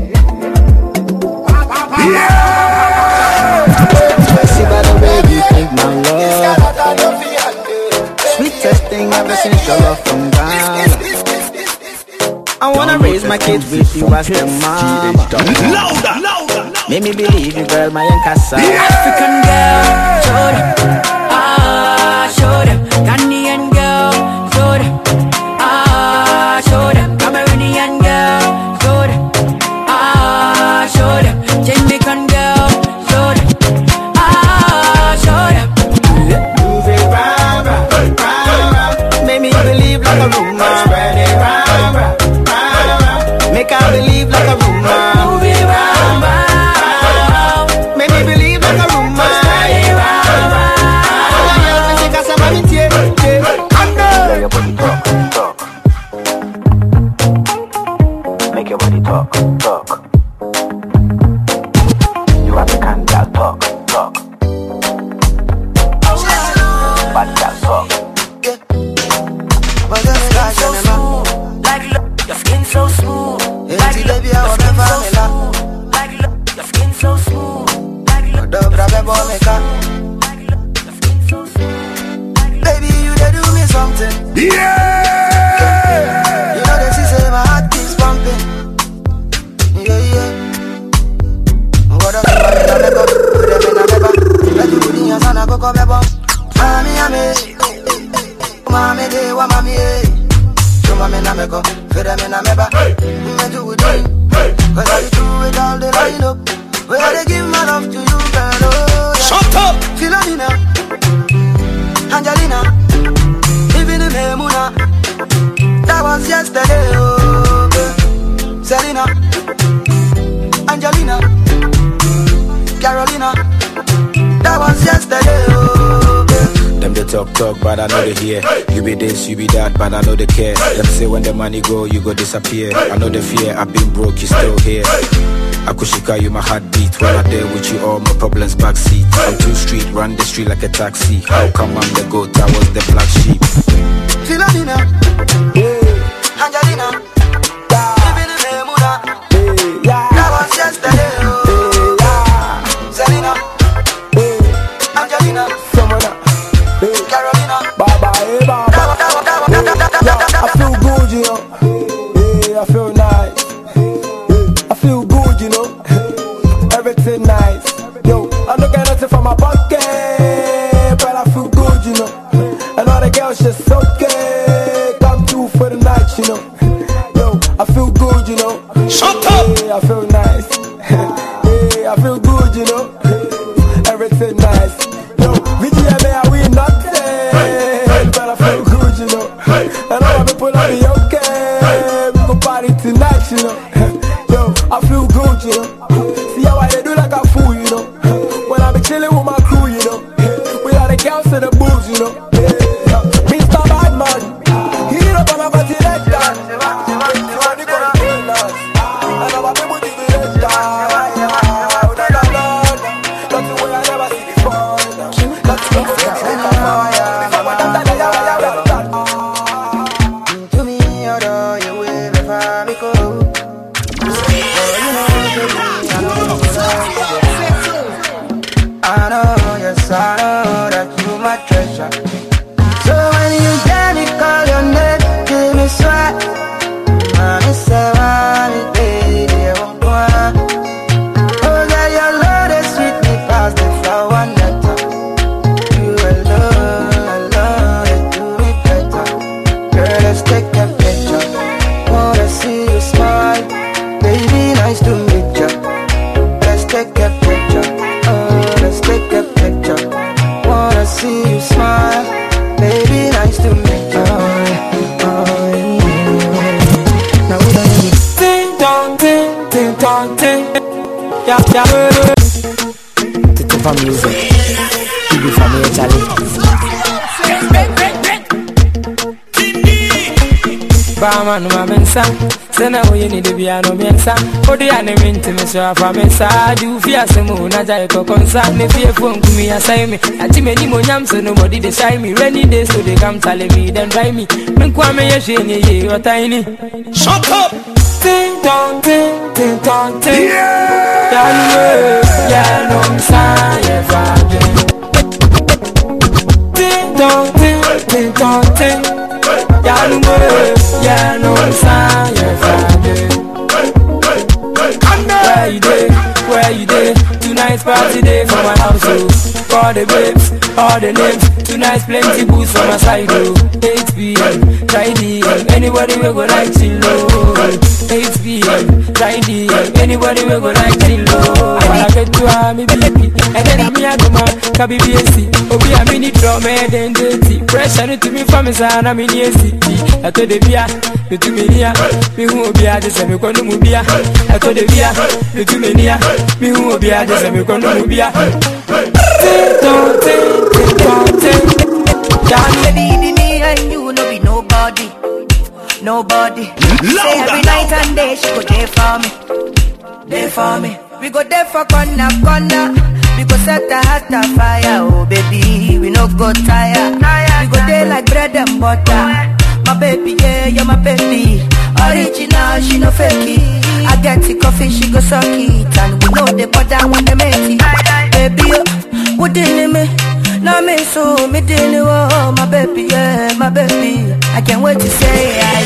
Yeah! See by the way you think my love, sweetest thing ever since your love from Ghana. my kids with you as the mama. Louder, louder. Make me believe you, girl, my Yankasa. African girl, show them. Ah, show them. Ghanaian girl, show them. Ah, show them. Cameroonian girl, show them. Ah, show them. Jamaican girl, show them. Ah, show them. Move it round, round, round, round. Make me believe like a rumor. Spread it round, round, round, round. Make I believe like a rumor. Move it round, round. Make me believe like a rumor. Spread it round, round. All I hear is the cause I'm having tears. Let your body talk, talk. Make your body talk, talk. You African girl talk, talk. Bad girl talk. But your skin so smooth, like look, your skin so smooth, like look, your skin so smooth, like look, your skin so smooth, like look, your skin so smooth. Baby, you dey do me something. Yeah. You know that she say my heart keeps pumping. Yeah, yeah. What up, man? I make up, put them in a paper. Let you put in your son, I go come up. Mommy, I'm Mommy, they want mommy, eh. So mommy, I make up, put them in a paper. Me do it, cause I do it all the line up. Where they give my love to you, girl, oh, yeah. Shut up! Philomena, Angelina, even in Memuna. That was yesterday, oh, girl. Selena, Angelina, Carolina. That was yesterday, oh, girl. Them they talk talk, but I know they hear. You be this, you be that, but I know they care. Them say when the money go, you go disappear. I know the fear, I've been broke, you still here. Akushika, you my heartbeat. When I'm there with you, all my problems backseat. I'm too street, run the street like a taxi. How come I'm the goat? I was the black sheep. Philomena, Angelina, even in Memuna. That was yesterday, oh, Selena, Angelina, Carolina. Baba, hey, Baba. I feel good, you know. Yeah, I feel nice. Yeah, I feel good, you know. Everything nice. Yo, I don't get nothing from my pocket, but I feel good, you know. And all the girls just okay. Come through for the night, you know. Yo, I feel good, you know. Shut up! Yeah, I feel nice. Yeah, I feel good, you know. Everything nice. Yo, V G M A, I win nothing, but I feel good, you know. And all the people will be okay. We go party tonight, you know. Yo, I feel good, you know. See how I do like a fool, you know. When I be chilling with my crew, you know. We are the girls and the booze, you know. Mister Badman, he up on my body like that. And our people do the like that. That's the way I never see before. That's the way To me, although you will never be cool. I know, yes, I know that you my treasure. So when you get me, call your name, give me sweat. Mommy say, mommy, baby, I won't go on. Oh, yeah, your love is sweet, me past the flower nectar. You alone, alone, it do me better. Girl, let's take a picture. Wanna see you smile. Baby, nice to meet you. Let's take a picture. Oh, let's take a picture. Wanna see you smile. Baby, nice to meet you. Oh, yeah. Now we don't need Ting tong ting, ting tong ting. Yeah, yeah. To tip of music. Keep it for me, Charlie. Bama no mamensa, sena wo ye ni de bia no mensa. Odi ane minti me so afa mensa. Di ufia semu na jai ko konsa. Ne fie fo nkumi asai me. Ati me ni mo nyam so nobody dey shy me. Rainy days so they come tell me then dry me. Men kwa me ye hwe ni ye o tiny. Shut up! Ting tong ting, ting tong ting. Yeah, yeah, no msa ye faje. Ting tong ting, ting tong ting. Yeah, no, yeah, no, I'm sorry, nice party day for my house, oh. All the babes, all the names. Tonight's plenty booze from my side, oh. eight p m, try D M. Anybody will go like chill, oh. eight p m, try D M. Anybody will go like chill, oh. I wanna get to her, me baby. And then I'm here to my Kabi B S C. Oh, be a mini drum, and then dirty. Pressure to me from his hand, I'm in the S C. I told the beer, you to me here. Me who will be at the same corner, Mubia. I told the beer, you to me near. Me who will be at the same corner, Mubia. Baby, me and you no be nobody, nobody. Say every night and day she go there for me, there for me. We go there for corner, corner. We go set the heart on fire, oh baby, we no go tire. We go there like bread and butter. My baby, yeah, you're my baby. Original, she no fake it. I get the coffee, she go suck it. And we know the butter when they make it. Baby, oh, what did me? Now me so me didn't oh my baby, yeah, my baby. I can't wait to say I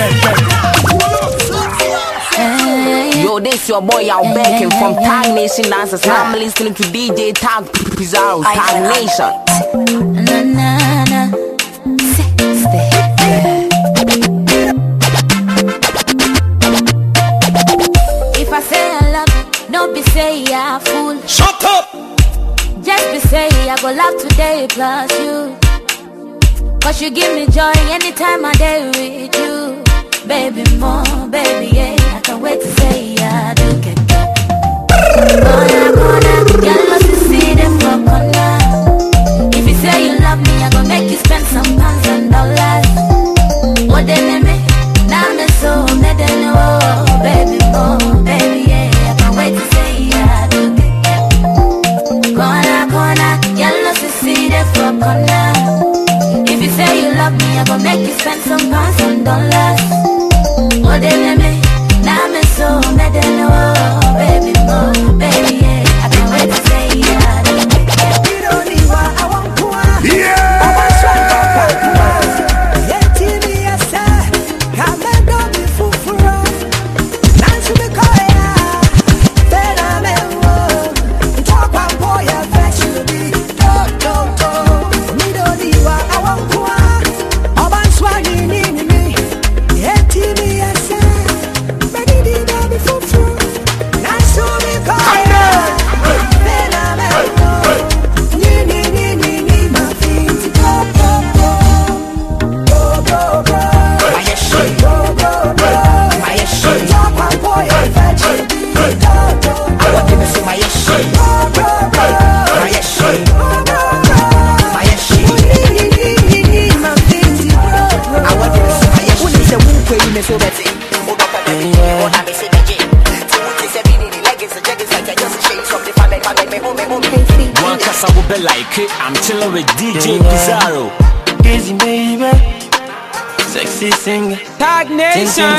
I Yo, this your boy out back and from Tag Nation Dancers. Now I'm listening to D J Tag Pizarro, Tag Nation. Na na na. If I say I love, don't be say I fool. Shut up. Just be say I go love today plus you. Cause you give me joy anytime I day with you. Baby more, baby yeah. I can't wait to say I do get Gonna, gonna, get lost to see them for corner. If you say you love me, I go make you spend some pounds and dollars. What they name me? Now me so me they know. Baby more, baby yeah. I can't wait to say I do get Gonna, gonna, get lost to see them for corner. If you say you love me, I go make you spend some pounds and dollars. What they name me? Now me so me they know. Baby more, baby yeah. I can't wait to say yeah. You don't need what I want to want. Yeah. I want to yeah, T V I say, come and don't be fool for us. Now she be calling, then I'm in love. Talk about boy, I bet you be. Don't, don't, don't. Me don't need what I want to want. I want swaggy need me. Yeah, T V I say. Like it, I'm chillin' with D J Pizarro. Easy baby, sexy singer, Tag Nation.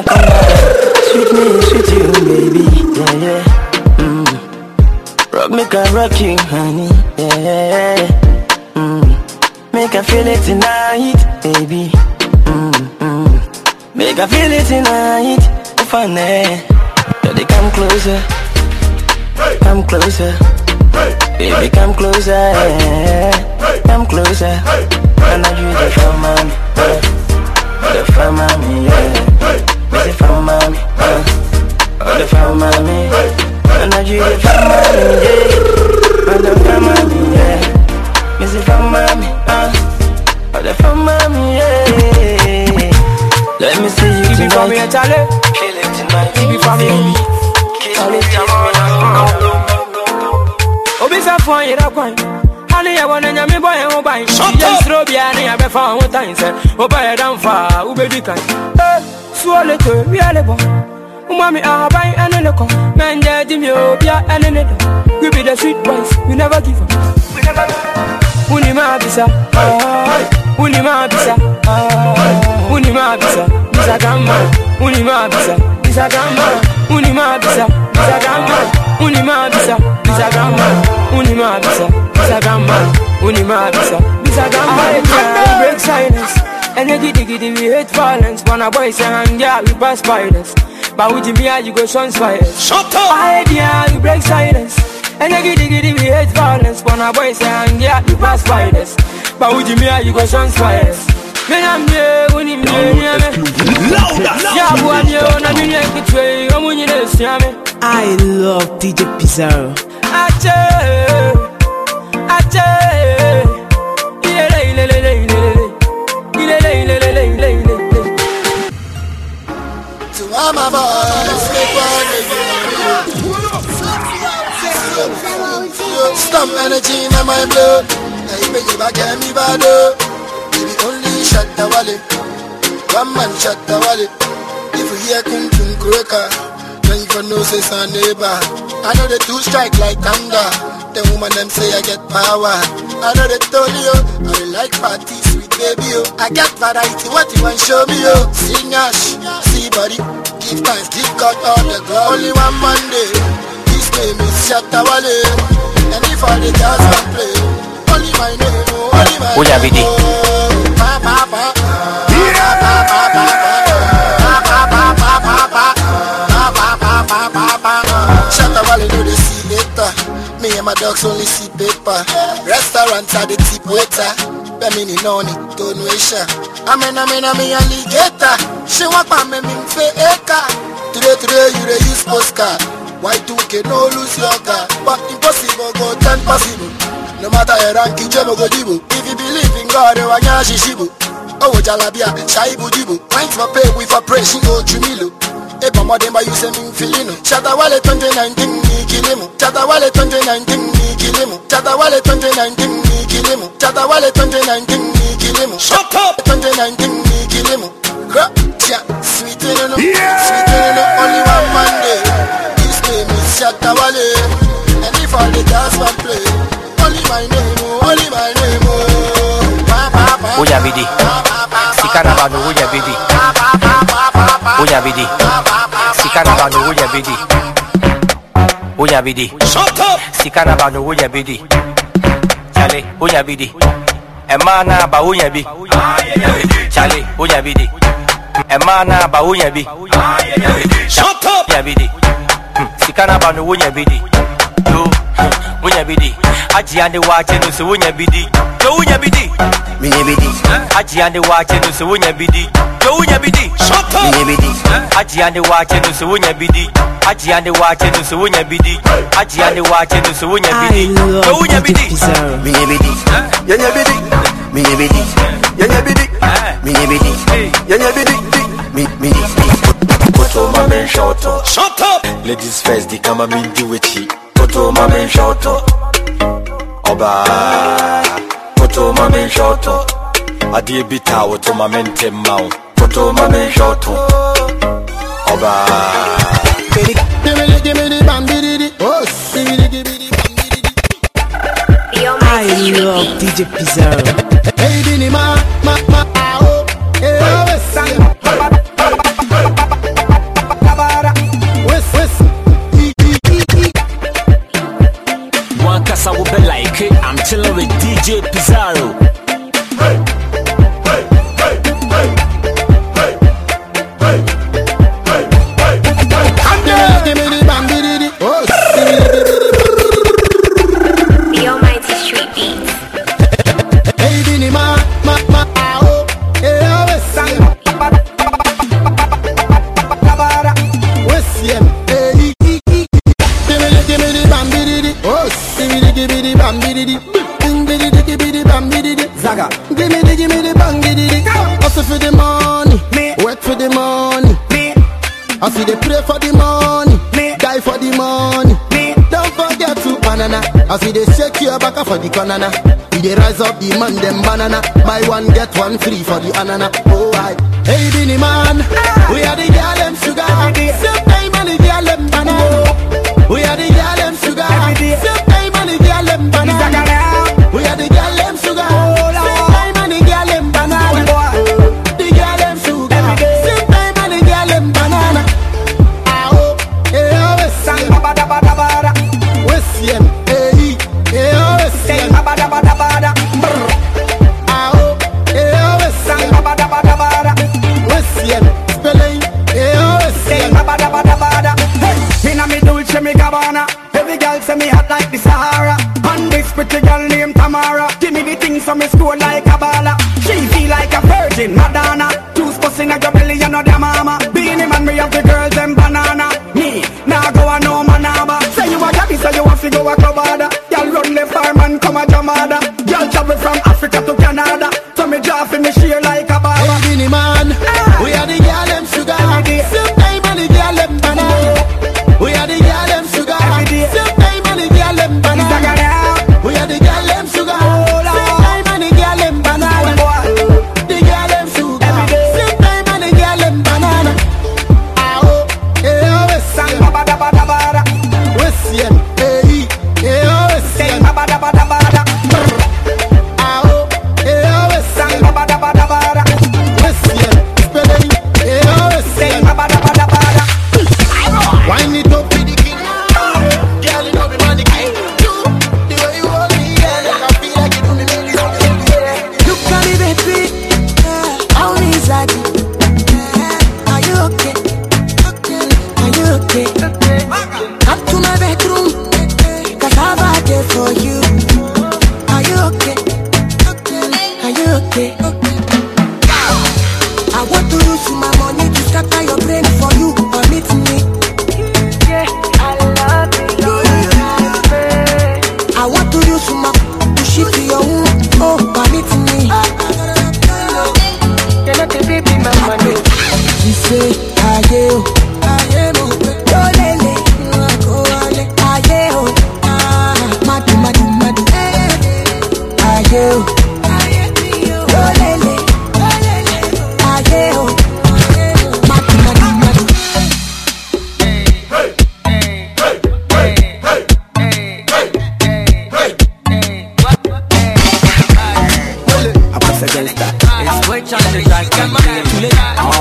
Sweet me, sweet you, baby. Yeah, yeah. Mm. Rock me, can rock you, honey. Yeah, yeah, yeah. Mm. Make I feel it tonight, baby. Mm, mm. Make I feel it tonight. If I know, baby, come closer, come closer. Baby, come closer, yeah. Come closer. And I do the for mommy, uh, the for mommy, yeah. The for mommy, uh, the for mommy. And I do the for mommy, yeah. And the for mommy, yeah. Miss it for mommy, uh, the for mommy, yeah. Let me see you tonight. Keep it for me, Charlie. Kill it tonight. Keep it for me. Kill it, kill me. Obisa fun yira kwan ani ya wona nyame boy ho ban yes ro bia ni ya be fa ho tan se oba dan fa u be dikan eh suole to wi ale bo umami aban anene ko manje di mi obia anene do we be the sweet boys we never give up we never uni ma bisa uni ma bisa uni ma bisa bisa gamba uni ma bisa bisa gamba uni ma bisa bisa gamba uni ma bisa bisa gamba uni ma bisa bisa gamba uni ma bisa bisa gamba we break silence energy diggy we hate violence wanna boys and yeah we pass spiders but with me you go shun spiders shut up I yeah we break silence And I giddy giddy we hate violence. But our boys say and yeah, you pass by this. But with me you go shun twice. Men I'm here when him here. Yeah, boy I'm here when I'm here. I'm when you see me. I love D J Pizarro. Ache, ache, ile ile ile ile ile ile ile ile ile. To all my boys, make one stomp energy in my blood. Hey, baby, back at me, bad. Baby, only shut the wallet. One man shut the wallet. If you hear Kung Kung Kureka, then you for no say son neighbor. I know they two strike like thunder. The woman them say I get power. I know they told you I like party, sweet baby. Oh. I get variety, what you want show me? Oh. See Nash, see body, give thanks, give God all the glory. Only one Monday, his name is Shatawale. And if all the girls can play, only my name, oh, only my name. Oh, pa pa pa, pa pa pa pa pa. Shatawale do the see later. Me and my dogs only see paper. Restaurants are the tip waiter. Bemini noni, don't wish her. Amen, amen, amen, alligator. She want pa me min fe eka. Today, today you dey use postcard. Y two K no lose your car. But impossible go ten possible. No matter your rank, you jemo go jibu. If you believe in God, you want yashi shibu. Oh jalabia, shaibu jibu. Wine for pay, we for pray, she go trumilo. Eba modemba you say me filino. Shatawale twenty nineteen ni kilimo. Shatawale twenty nineteen ni kilimo. Shatawale twenty nineteen ni kilimo. Shatawale twenty nineteen ni kilimo. Shut up. twenty nineteen ni kilimo. Tia, sweet no no, sweet no only one Monday. His name is Shatawale. And if all the girls want play, only my name, only my name. Oh, Oya bidi, sikana bano oya bidi. Oya bidi, sikana bano oya bidi. Oya bidi, shut up. Sikana bano oya bidi. Chale, oya bidi. Emana ba oya bi. Chale, oya bidi. Emana ba oya bi. Shut up. Oya bidi. Sikana bano oya bidi. Yo, oya bidi. Aji ande wache no so oya bidi. Yo oya bidi. Minye bidi. Aji ande wache no so oya bidi. Yo oya bidi. Shut up. Minye bidi. Aji ande wache no so oya bidi. Aji ande wache no so oya bidi. Aji ande wache no so oya bidi. Yo oya bidi. Minye bidi. Yanya bidi. Minye bidi. Yanya bidi. Minye bidi. Yanya bidi. Mi mi. Photo my man shut up. Shut up. Ladies first, they come and mean do it. Photo my man shut up. Oba. Photo my man shut up. I did be tower to my men ten mount. Photo my man shut up. Oba. Give me the, give me the bam, give me the, oh, give me the, give me the bam, give me the. I love D J Pizarro. Hey, Bini ma, ma, ma, oh, hey, oh, West, West, West. One cause I will be like it. I'm chilling with D J Pizarro. Hey, hey, hey, hey, hey, hey, hey, hey, hey. Give me the bam, give me the, oh, The Almighty Street Beats. hey, Bini ma, ma, ma, oh, hey, oh, West, West, yeah, hey, give me the, give me the bam, give me the, oh, give me the, give me the bam, give me the, give me the, give me the bam, give me the, Zaga, give me the, give me the bam, give me the, hustle for the money, work for the money, I see they pray for the money, die for the money. Don't forget to banana. I see they shake your back for the banana. We they rise up the man them banana. Buy one get one free for the anana. Oh I, hey Bini man, we are the girl them sugar. Same time and the girl them banana. We are the girl them sugar. Same time and the girl them banana. We are the girl them sugar. Same time and the girl them banana. The girl them sugar. Same time and the girl them banana. Wesiem, eh, eh, Wesiem, abada bada bada, ah, eh, Wesiem, abada bada bada, Wesiem, spelling, eh, Wesiem, abada bada bada. Hey, me na me Dolce me Gabbana. roll like a baller. She feel like a virgin, Madonna. Two spots in your belly, you know their mama. Beanie man, me have the girls them banana. Me, now go a no manaba. Say you a gabby, so you have to go a clubada. Y'all run the fireman, come a jamada. Y'all travel from Africa to Canada. So me draw for me share like a baba. Hey, Beanie man, ah. We are the girl them sugar. Same time and the girl them banana. We are the girl them sugar. Same time and the girl them banana. We are the girl them sugar. Same time and the girl them banana. The girl them sugar. Same time and the girl them banana. Ah oh, yeah, we sang baba da bada bada. We sing, hey, yeah, we sing baba da bada bada. Ah oh, yeah, we sang baba da bada bada. We sing, spelling, yeah, we sing baba da bada bada. Wind it up with the king, girl, you know the man the king. The way you hold me, girl, I can feel like you do me really something. Look at me, baby, how is that? Are you okay? Are you okay? Come to my bedroom, cause I've had it for you. Are you okay? Are you okay? I want to use my money to scatter your brain for you. Permit me. I love you. I want to use my to ship to your womb. Oh, permit me. You're not a baby, my money. She say, aye, aye, mo, go lele, go ale, aye, oh, ah, madu, madu, madu, aye, oh, go lele, aye, oh, madu, madu, madu. It's way chance to drive, come on, too late.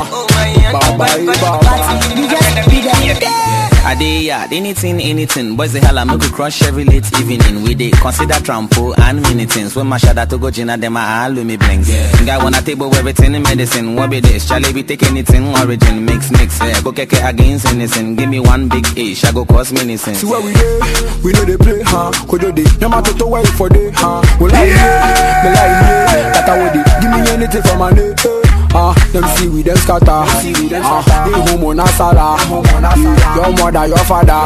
I dey yard, anything, anything. Boys the hell I make you crush every late evening. We dey consider trampo and many things. When my shadow to go Gina, them I all me blinks. Yeah. Guy wanna table everything in medicine. What be this? Charlie be take anything origin. Mix, mix, yeah. Go keke against anything. Give me one big ish, I go cause many sins. See where we dey, we know they play, huh? Kodo dey, Yamato to wait for day, huh? We like yeah, me like yeah. Tata with it, give me anything for my day, eh. Ah, them see we them scatter. Ah, they homo na sala. Your mother, your father.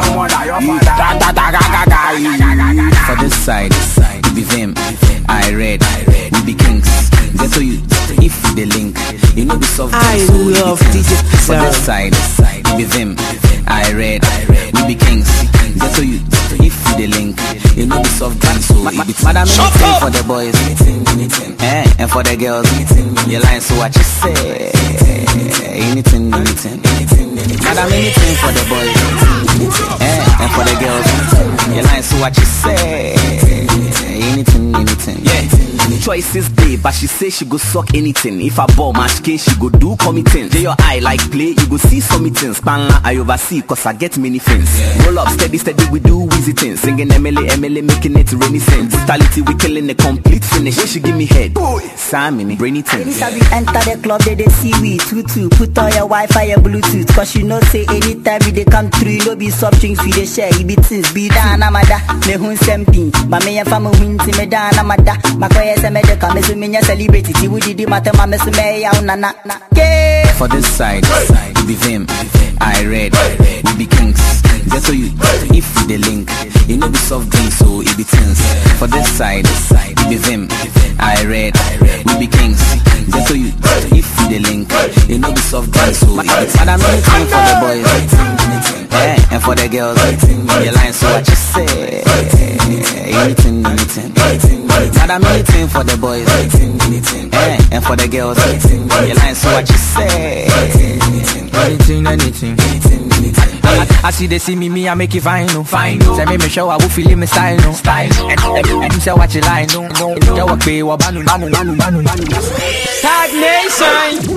For this side, we be them. I read, we be kings. Just so you, if the link, you know the soft. I love D J For this side, we be them. I read, we be kings. Just so you, if the link, you know the soft dance. So it be madam anything for the boys, eh, and for the girls, your line. So what you say? Anything, anything, madam anything for the boys, eh, and for the girls, your line. So what you say? Anything, anything, yeah. Choices day, but she say she go suck anything. If I ball my skin, she go do committing. Day your eye like play, you go see some meetings. Spanla, I oversee, cause I get many friends. Yeah. Roll up, steady, steady, we do wheezy things. Singing M L A, M L A, making it rainy sense. Brutality, we killing the complete finish. Yeah, she give me head. Sammy, brainy things. Anytime we enter the club, they they see we tutu. Put on your Wi-Fi and Bluetooth. Cause you know say anytime we they come through, no be soft drinks we they share. It be things, be down, amada. Me hun sempin. But me and family win, me down, amada. My koye se me de come, so me celebrate it. We did the matter, mama se me ya na na na. For this side, we be them. I read, we be kings. Just so you, if the link, you know the soft drink, so it be things. For this side, we be them. I read, we be kings. Just so you, if the link, you know the soft drink, so it be things. And I'm anything for the boys, eh, and for the girls, your line. So what you say? Anything, anything. Madam anything for the boys, eh, and for the girls, your line. So what you say? Anything, anything. I, I see they see me, me I make it fine, no. Fine, no. Say me me show I will feel in my style, no. Style, no. And, and, and say what you like, no. No, no. You walk pay, what banu, banu, banu, banu, banu. Tag Nation.